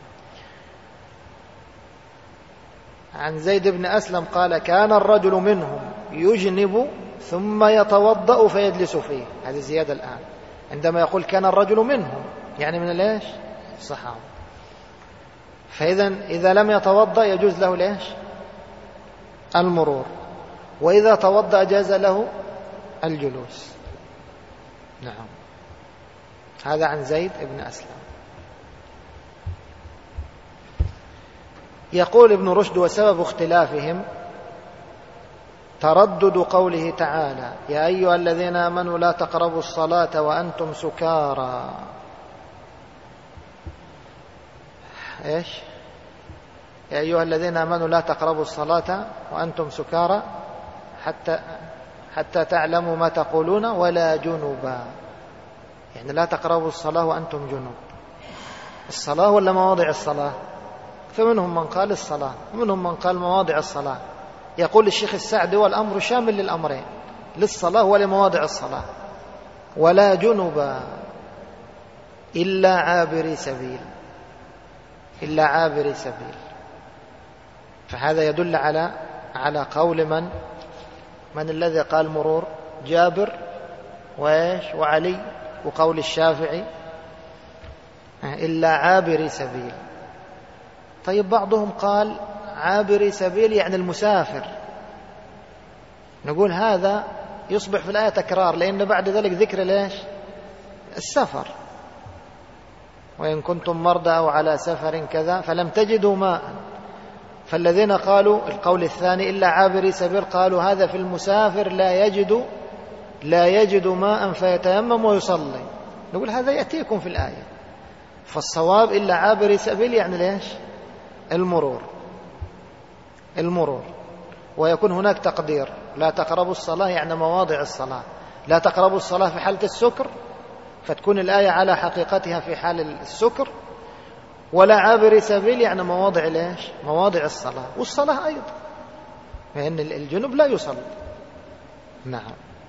عن زيد بن أسلم قال كان الرجل منهم يجنب ثم يتوضأ فيجلس فيه. هذه زيادة الآن. عندما يقول كان الرجل منهم يعني من ليش؟ الصحابة. فإذا إذا لم يتوضأ يجوز له ليش؟ المرور. وإذا توضأ جاز له الجلوس. نعم. هذا عن زيد بن أسلم. يقول ابن رشد وسبب اختلافهم تردد قوله تعالى يا أيها الذين آمنوا لا تقربوا الصلاة وأنتم سكارى. إيش؟ يا أيها الذين آمنوا لا تقربوا الصلاة وأنتم سكارى حتى حتى تعلموا ما تقولون ولا جنبا. يعني لا تقربوا الصلاة وأنتم جنب. الصلاة ولا مواضع الصلاة؟ فمنهم من قال الصلاة ومنهم من قال مواضع الصلاة. يقول الشيخ السعدي والأمر شامل للأمرين للصلاة ولمواضع الصلاة. ولا جنبا إلا عابري سبيل إلا عابري سبيل. فهذا يدل على على قول من من الذي قال مرور؟ جابر وإيش وعلي. وقول الشافعي إلا عابري سبيل. طيب بعضهم قال عابري سبيل يعني المسافر. نقول هذا يصبح في الآية تكرار لأن بعد ذلك ذكر ليش؟ السفر. وإن كنتم مرضى أو على سفر كذا فلم تجدوا ماء. فالذين قالوا القول الثاني إلا عابري سبيل قالوا هذا في المسافر لا يجد لا يجد ماء فيتيمم ويصلي. نقول هذا يأتيكم في الآية. فالصواب إلا عابري سبيل يعني ليش؟ المرور المرور. ويكون هناك تقدير لا تقربوا الصلاة يعني مواضع الصلاة. لا تقربوا الصلاة في حالة السكر فتكون الآية على حقيقتها في حال السكر. ولا عابر سبيل يعني مواضع ليش؟ مواضع الصلاة. والصلاة أيضا لأن الجنوب لا يصلي. نعم.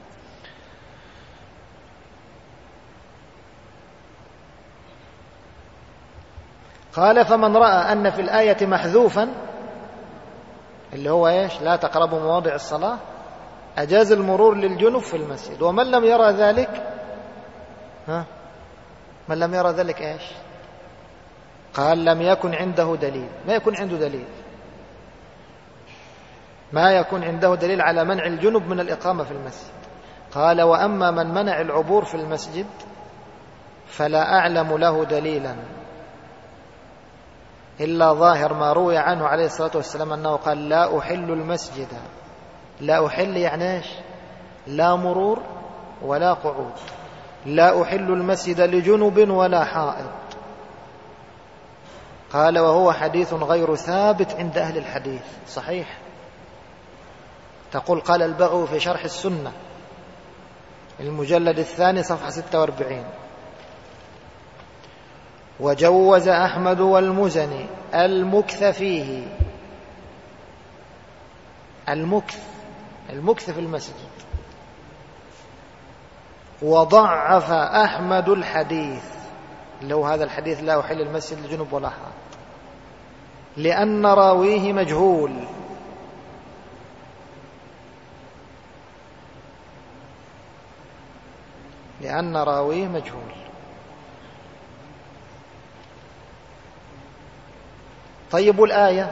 قال فمن رأى أن في الآية محذوفا اللي هو إيش؟ لا تقربوا مواضع الصلاة أجاز المرور للجنوب في المسجد. ومن لم يرى ذلك ها من لم يرى ذلك إيش؟ قال لم يكن عنده دليل. ما يكون عنده دليل ما يكون عنده دليل على منع الجنوب من الإقامة في المسجد. قال وأما من منع العبور في المسجد فلا أعلم له دليلا إلا ظاهر ما روي عنه عليه الصلاة والسلام أنه قال لا أحل المسجد. لا أحل يعني إيش؟ لا مرور ولا قعود. لا أحل المسجد لجنب ولا حائض. قال وهو حديث غير ثابت عند أهل الحديث. صحيح. تقول قال البغوي في شرح السنة المجلد الثاني صفحة ستة وأربعين وجوز أحمد والمزني المكث فيه. المكث المكث في المسجد. وضعف أحمد الحديث اللي هو هذا الحديث لا أحل المسجد لجنب ولا حائض لأن راويه مجهول. لأن راويه مجهول. طيب الآية،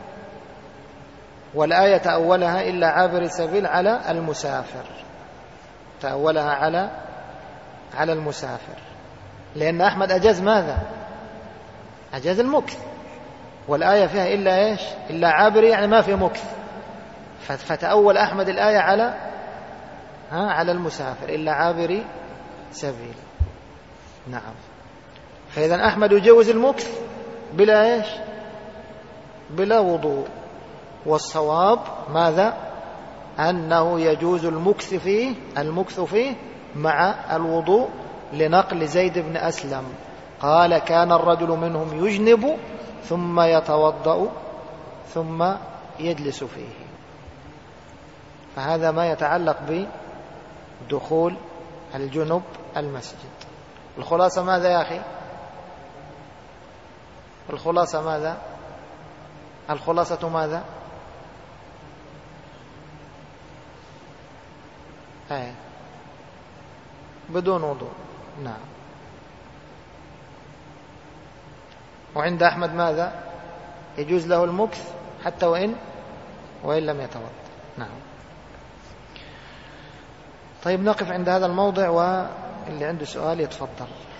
والآية تأولها إلا عابر السبيل على المسافر، تأولها على على المسافر، لأن أحمد أجاز ماذا؟ أجاز المكث، والآية فيها إلا إيش؟ إلا عابر، يعني ما في مكث، فتأول أحمد الآية على ها على المسافر إلا عابر سبيل. نعم. فإذا أحمد يجوز المكث بلا إيش؟ بلا وضوء. والصواب ماذا؟ أنه يجوز المكث فيه المكث فيه مع الوضوء، لنقل زيد بن أسلم قال كان الرجل منهم يجنب ثم يتوضأ ثم يجلس فيه. فهذا ما يتعلق بدخول الجنب المسجد. الخلاصة ماذا يا أخي؟ الخلاصة ماذا؟ الخلاصة ماذا؟ أي بدون وضوء. نعم. وعند أحمد ماذا؟ يجوز له المكث حتى وإن وإن لم يتوضأ. نعم. طيب نقف عند هذا الموضع، واللي عنده سؤال يتفضل.